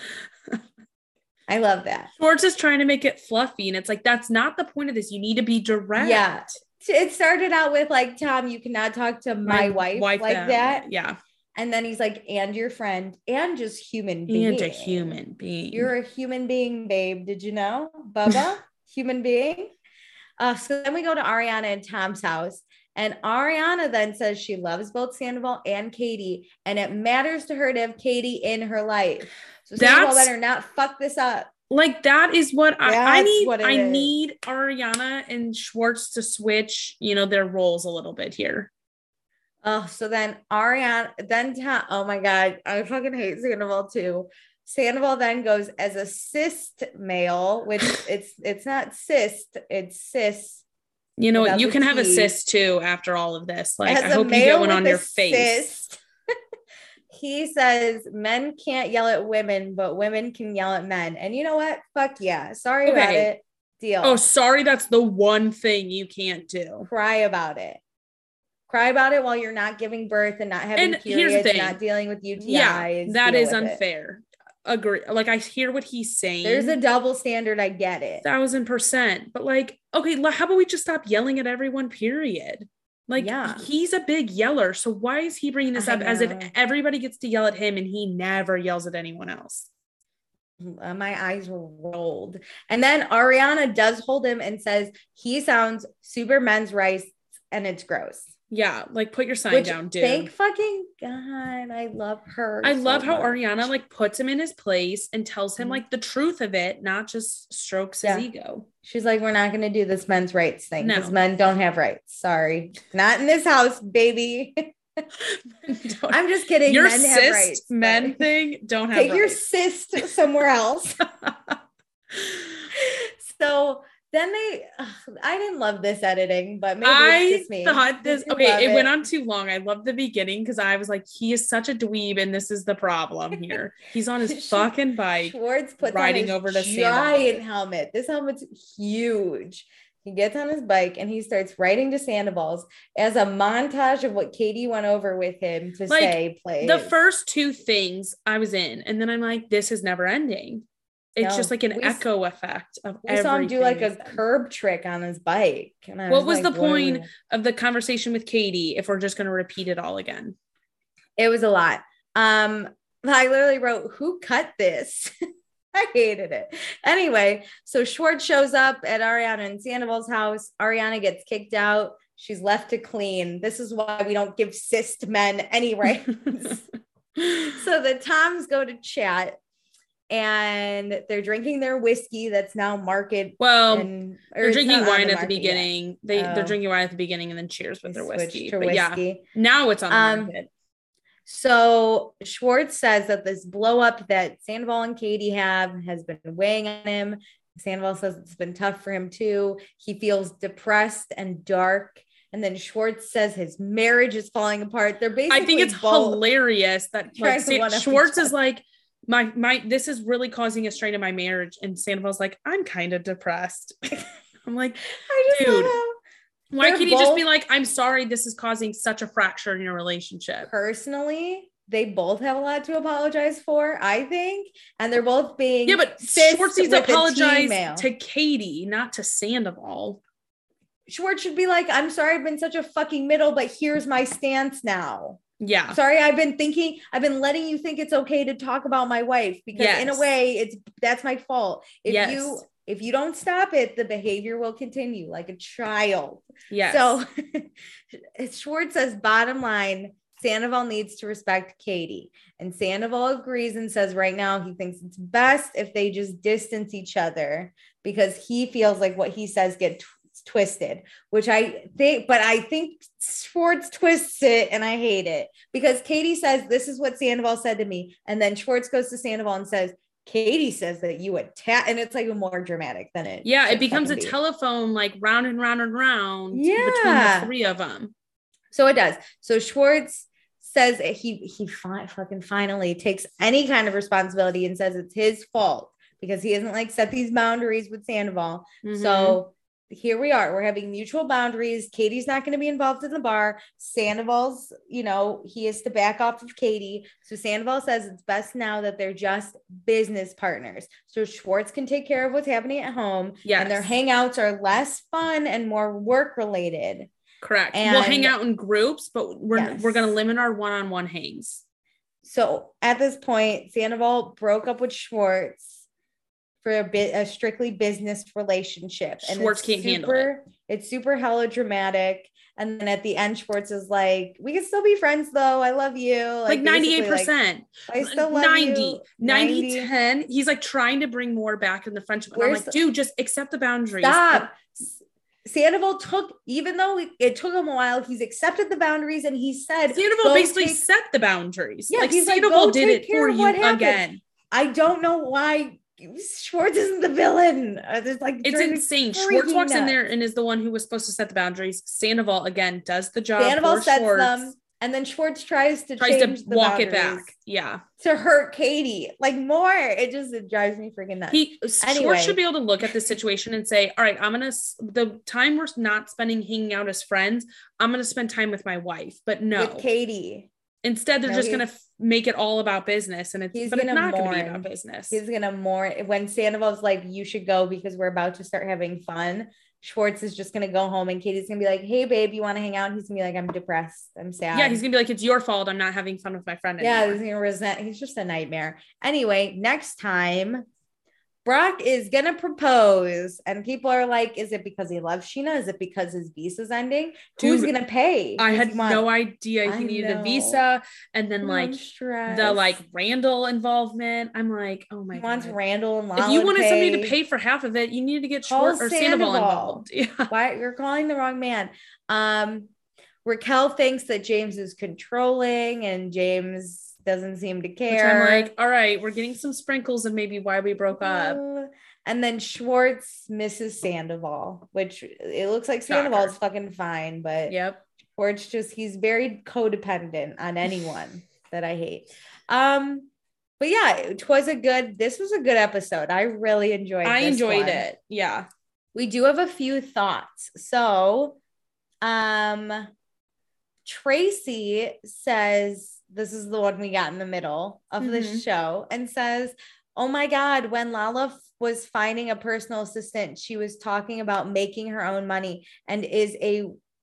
I love that. Schwartz is trying to make it fluffy. And it's like, that's not the point of this. You need to be direct. Yeah. It started out with like, Tom, you cannot talk to my, my wife, wife like that. that. Yeah. And then he's like, and your friend and just human being. And a human being. You're a human being, babe. Did you know? Bubba, human being. Uh, so then we go to Ariana and Tom's house. And Ariana then says she loves both Sandoval and Katie, and it matters to her to have Katie in her life. So Sandoval better not fuck this up. Like that is what I, I need. I is. need Ariana and Schwartz to switch, you know, their roles a little bit here. Oh, so then Ariana, then Tom, oh my God, I fucking hate Sandoval too. Sandoval then goes as a cis male, which it's it's not cis, it's cis. You know what? You can have a cis too after all of this. Like, As I hope you get one on your face. Cis, he says men can't yell at women, but women can yell at men. And you know what? Fuck yeah. Sorry okay. about it. Deal. Oh, sorry. That's the one thing you can't do. Cry about it. Cry about it while you're not giving birth and not having and periods, and not dealing with U T Is. Yeah, that is unfair. It. Agree. Like, I hear what he's saying. There's a double standard. I get it. Thousand percent. But like, okay, how about we just stop yelling at everyone, period? Like, yeah. He's a big yeller. So why is he bringing this I up know. as if everybody gets to yell at him and he never yells at anyone else? Uh, my eyes were rolled. And then Ariana does hold him and says he sounds super men's rights and it's gross. Yeah, like, put your sign Which, down, dude. Thank fucking God. I love her. I so love how much. Ariana like puts him in his place and tells him mm-hmm. like the truth of it, not just strokes yeah. his ego. She's like, we're not going to do this men's rights thing because no. men don't have rights. Sorry. Not in this house, baby. I'm just kidding. Your men cis have rights, men thing don't have Take rights. your cis somewhere else. So then they, ugh, I didn't love this editing, but maybe I it's just me. thought this, okay, it, it went on too long. I love the beginning because I was like, he is such a dweeb and this is the problem here. He's on his fucking bike. Schwartz puts riding on over to giant helmet. This helmet's huge. He gets on his bike and he starts riding to Sandoval's as a montage of what Katie went over with him to like, say, play. The first two things I was in, and then I'm like, this is never ending. It's no, just like an echo effect of we everything. We saw him do like a curb trick on his bike. And I what was, was like, the point Whoa. of the conversation with Katie if we're just going to repeat it all again? It was a lot. Um, I literally wrote, who cut this? I hated it. Anyway, so Schwartz shows up at Ariana and Sandoval's house. Ariana gets kicked out. She's left to clean. This is why we don't give cis men any rights. So the Toms go to chat. And they're drinking their whiskey that's now market. Well, and, they're drinking wine the at the beginning. Yet. They oh. they're drinking wine at the beginning and then cheers with they their whiskey. But whiskey. yeah, now it's on the um, market. So Schwartz says that this blow up that Sandoval and Katie have has been weighing on him. Sandoval says it's been tough for him too. He feels depressed and dark. And then Schwartz says his marriage is falling apart. They're basically I think it's hilarious that like, Sa- Schwartz is like, my my this is really causing a strain in my marriage, and Sandoval's like, I'm kind of depressed. I'm like, I just dude, why can't he just be like, I'm sorry, this is causing such a fracture in your relationship? Personally, they both have a lot to apologize for, I think, and they're both being yeah, but Schwartz needs to apologize to Katie, not to Sandoval. Schwartz should be like, I'm sorry, I've been such a fucking middle, but here's my stance now. Yeah. Sorry, I've been thinking, I've been letting you think it's okay to talk about my wife because yes. in a way it's that's my fault. If yes. you if you don't stop it, the behavior will continue like a child. Yeah. So Schwartz says, bottom line, Sandoval needs to respect Katie. And Sandoval agrees and says right now he thinks it's best if they just distance each other because he feels like what he says get t- twisted, which I think, but I think Schwartz twists it and I hate it because Katie says, this is what Sandoval said to me. And then Schwartz goes to Sandoval and says, Katie says that you attack, and it's like more dramatic than it. Yeah. It becomes a be. telephone, like round and round and round yeah. between the three of them. So it does. So Schwartz says he, he fi- fucking finally takes any kind of responsibility and says it's his fault because he hasn't like set these boundaries with Sandoval. Mm-hmm. So here we are. We're having mutual boundaries. Katie's not going to be involved in the bar. Sandoval's, you know, he is to back off of Katie. So Sandoval says it's best now that they're just business partners. So Schwartz can take care of what's happening at home. Yes. And their hangouts are less fun and more work related. Correct. And we'll hang out in groups, but we're, yes. we're going to limit our one-on-one hangs. So at this point, Sandoval broke up with Schwartz for a bit, a strictly business relationship. And Schwartz can't super, handle it. It's super hella dramatic. And then at the end, Schwartz is like, we can still be friends though. I love you. Like, like ninety-eight percent. Like, I still love ninety, you. ninety, ten. He's like trying to bring more back in the friendship. And I'm like, dude, just accept the boundaries. Stop. Sandoval took, even though it took him a while, he's accepted the boundaries and he said Sandoval basically take, set the boundaries. Yeah, like he's Sandoval like, did it for you again. I don't know why Schwartz isn't the villain. Uh, there's like it's insane. Schwartz walks nuts. in there and is the one who was supposed to set the boundaries. Sandoval again does the job. Sandoval for sets Schwartz. them. And then Schwartz tries to tries change to the walk it back. Yeah. To hurt Katie. Like more. It just it drives me freaking nuts. He anyway. Schwartz should be able to look at the situation and say, all right, I'm going to, the time we're not spending hanging out as friends, I'm going to spend time with my wife. But no. With Katie. Instead, they're no, just going to f- make it all about business. And it's, he's but it's not going to be about business. He's going to mourn. When Sandoval's like, you should go because we're about to start having fun. Schwartz is just going to go home and Katie's going to be like, hey, babe, you want to hang out? And he's going to be like, I'm depressed. I'm sad. Yeah, he's going to be like, it's your fault. I'm not having fun with my friend anymore. Yeah, he's going to resent. He's just a nightmare. Anyway, next time, Brock is going to propose. And people are like, is it because he loves Scheana? Is it because his visa's ending? Dude, who's going to pay? I had no idea he I needed know. the visa. And then like the like Randall involvement. I'm like, oh my he God. Wants Randall and Lala if you wanted pay. somebody to pay for half of it, you needed to get Schwartz or Sandoval involved. Yeah. Why you're calling the wrong man. Um, Raquel thinks that James is controlling and James doesn't seem to care. Which I'm like, all right, we're getting some sprinkles of maybe why we broke up. Uh, and then Schwartz misses Sandoval, which it looks like Sandoval's Shocker. fucking fine, but yep. Schwartz just he's very codependent on anyone that I hate. Um, but yeah, it was a good. This was a good episode. I really enjoyed. I this enjoyed one. it. Yeah, we do have a few thoughts. So, um, Tracy says. This is the one we got in the middle of mm-hmm. the show and says, oh my God, when Lala f- was finding a personal assistant, she was talking about making her own money and is a,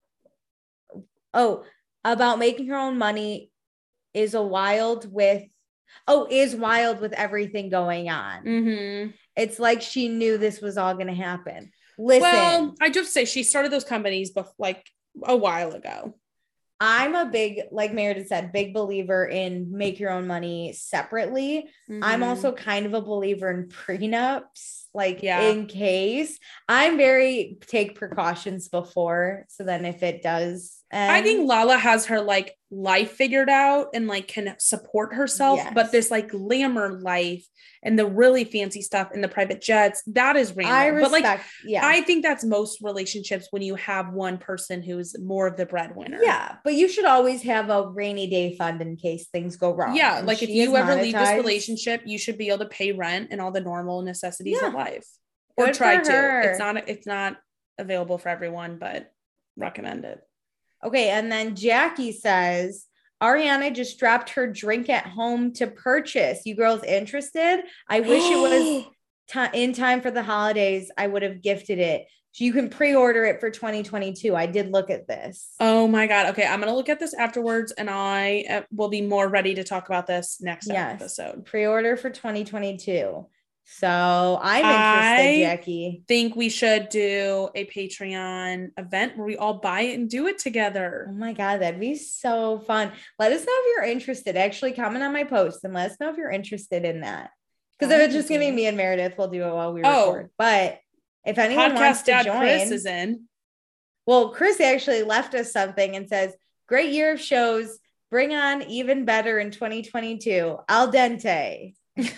oh, about making her own money is a wild with, oh, is wild with everything going on. Mm-hmm. It's like she knew this was all going to happen. Listen. Well, I just say she started those companies before, like a while ago. I'm a big, like Meredith said, big believer in make your own money separately. Mm-hmm. I'm also kind of a believer in prenups, like yeah. in case. I'm very take precautions before. So then if it does. End, I think Lala has her like life figured out and like can support herself. Yes. But this like glamour life and the really fancy stuff in the private jets, that is random. I respect, but like, yeah. I think that's most relationships when you have one person who's more of the breadwinner. Yeah. But you should always have a rainy day fund in case things go wrong. Yeah. And like if you ever leave this relationship, you should be able to pay rent and all the normal necessities yeah. of life. Or Good try to. It's not, it's not available for everyone, but recommend it. Okay. And then Jackie says, Ariana just dropped her drink at home to purchase. You girls interested? I wish it was t- in time for the holidays. I would have gifted it. So you can pre-order it for twenty twenty-two. I did look at this. Oh my God. Okay. I'm going to look at this afterwards and I uh, will be more ready to talk about this next yes. episode. Pre-order for twenty twenty-two. So I'm interested, I Jackie. think we should do a Patreon event where we all buy it and do it together. Oh my God, that'd be so fun. Let us know if you're interested. Actually, comment on my post and let us know if you're interested in that. Because if it's just gonna be me and Meredith, we'll do it while we oh. record. But if anyone Podcast wants to Dad join, Chris is in. Well, Chris actually left us something and says, "Great year of shows. Bring on even better in twenty twenty-two. Al dente."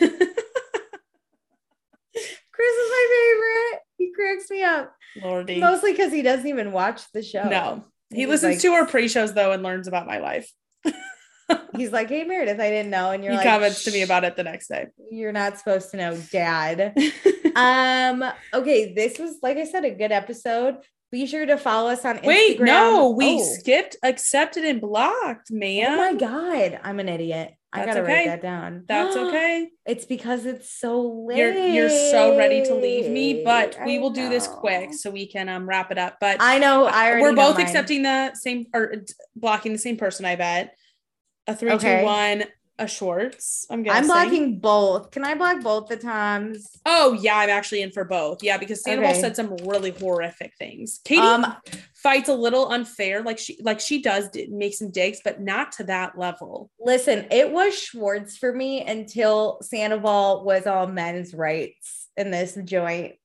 Chris is my favorite. He cracks me up. Lordy. Mostly because he doesn't even watch the show. No. He He's listens like, to our pre-shows though and learns about my life. He's like, hey Meredith, I didn't know. And you're he like, he comments to me about it the next day. You're not supposed to know, Dad. um, okay, this was, like I said, a good episode. Be sure to follow us on Instagram. Wait, no, we oh. skipped accepted and blocked, man. Oh my God. I'm an idiot. I That's gotta okay. write that down. That's okay. It's because it's so late. You're you're so ready to leave me, but we I will know. do this quick so we can um wrap it up. But I know I already we're both know accepting the same or blocking the same person. I bet a three, okay. two, one, a Schwartz. I'm guessing. I'm blocking both. Can I block both the times? Oh yeah, I'm actually in for both. Yeah, because Sandoval okay. said some really horrific things. Katie um, fights a little unfair, like she like she does make some digs, but not to that level. Listen, it was Schwartz for me until Sandoval was all men's rights in this joint.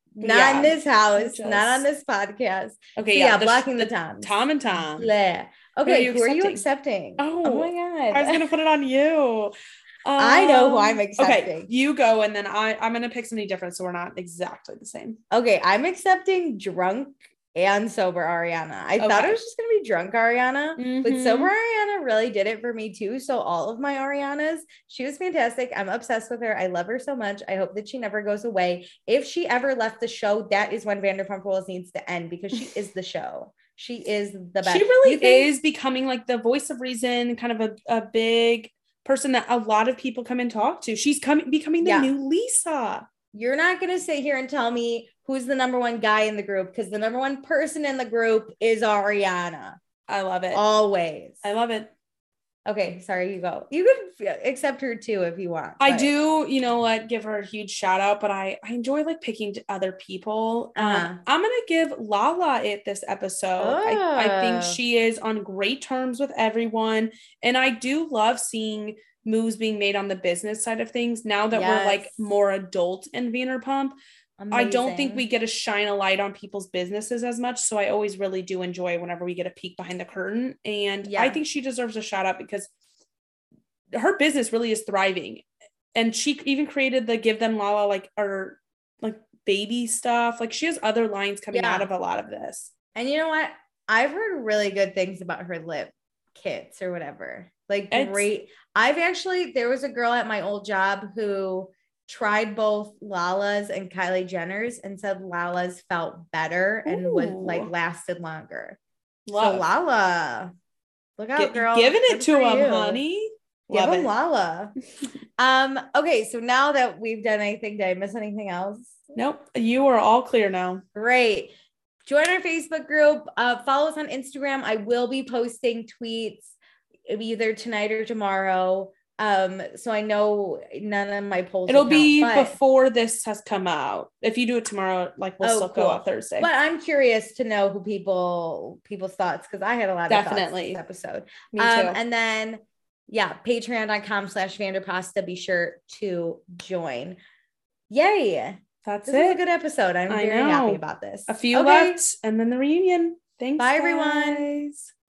Not yeah, in this house, so not on this podcast. Okay, so yeah, yeah, the, blocking the, the Toms. Tom and Tom. Yeah. Okay, who are, who are you accepting? Oh, oh my god, I was gonna put it on you. Um, I know who I'm accepting. Okay, you go, and then I I'm gonna pick somebody different, so we're not exactly the same. Okay, I'm accepting drunk and sober Ariana. I okay. thought it was just gonna be drunk Ariana, mm-hmm. but sober Ariana really did it for me too. So all of my Arianas, she was fantastic. I'm obsessed with her. I love her so much. I hope that she never goes away. If she ever left the show, that is when Vanderpump Rules needs to end, because she is the show. She is the best. She really think- is becoming like the voice of reason, kind of a, a big person that a lot of people come and talk to. She's coming becoming the yeah. new Lisa. You're not going to sit here and tell me who's the number one guy in the group, because the number one person in the group is Ariana. I love it. Always. I love it. Okay, sorry, you go. You could accept her too if you want. I but. do, you know what, give her a huge shout out, but I, I enjoy like picking other people. Uh-huh. Um, I'm going to give Lala it this episode. Oh. I, I think she is on great terms with everyone. And I do love seeing moves being made on the business side of things now that yes. we're like more adult in Vanderpump. Amazing. I don't think we get to shine a light on people's businesses as much. So I always really do enjoy whenever we get a peek behind the curtain. And yeah. I think she deserves a shout out because her business really is thriving. And she even created the Give Them Lala, like, or like baby stuff. Like she has other lines coming yeah. out of a lot of this. And you know what? I've heard really good things about her lip kits or whatever. Like it's, great. I've actually, there was a girl at my old job who tried both Lala's and Kylie Jenner's and said Lala's felt better and Ooh. would like lasted longer. Love. So Lala, look out, G- girl. Giving it Good to him, you. honey. Give Love him it. Lala. um, okay, so now that we've done anything, did I miss anything else? Nope. You are all clear now. Great. Join our Facebook group. Uh, follow us on Instagram. I will be posting tweets either tonight or tomorrow. Um, so I know none of my polls. It'll be count, but... before this has come out. If you do it tomorrow, like we'll oh, still cool. go out Thursday. But I'm curious to know who people people's thoughts, because I had a lot of Definitely. thoughts this episode. Me too. Um, and then yeah, patreon.com slash Vanderpasta. Be sure to join. Yay. That's this it. This is a good episode. I'm I very know. happy about this. A few okay. left and then the reunion. Thanks. Bye, guys. everyone.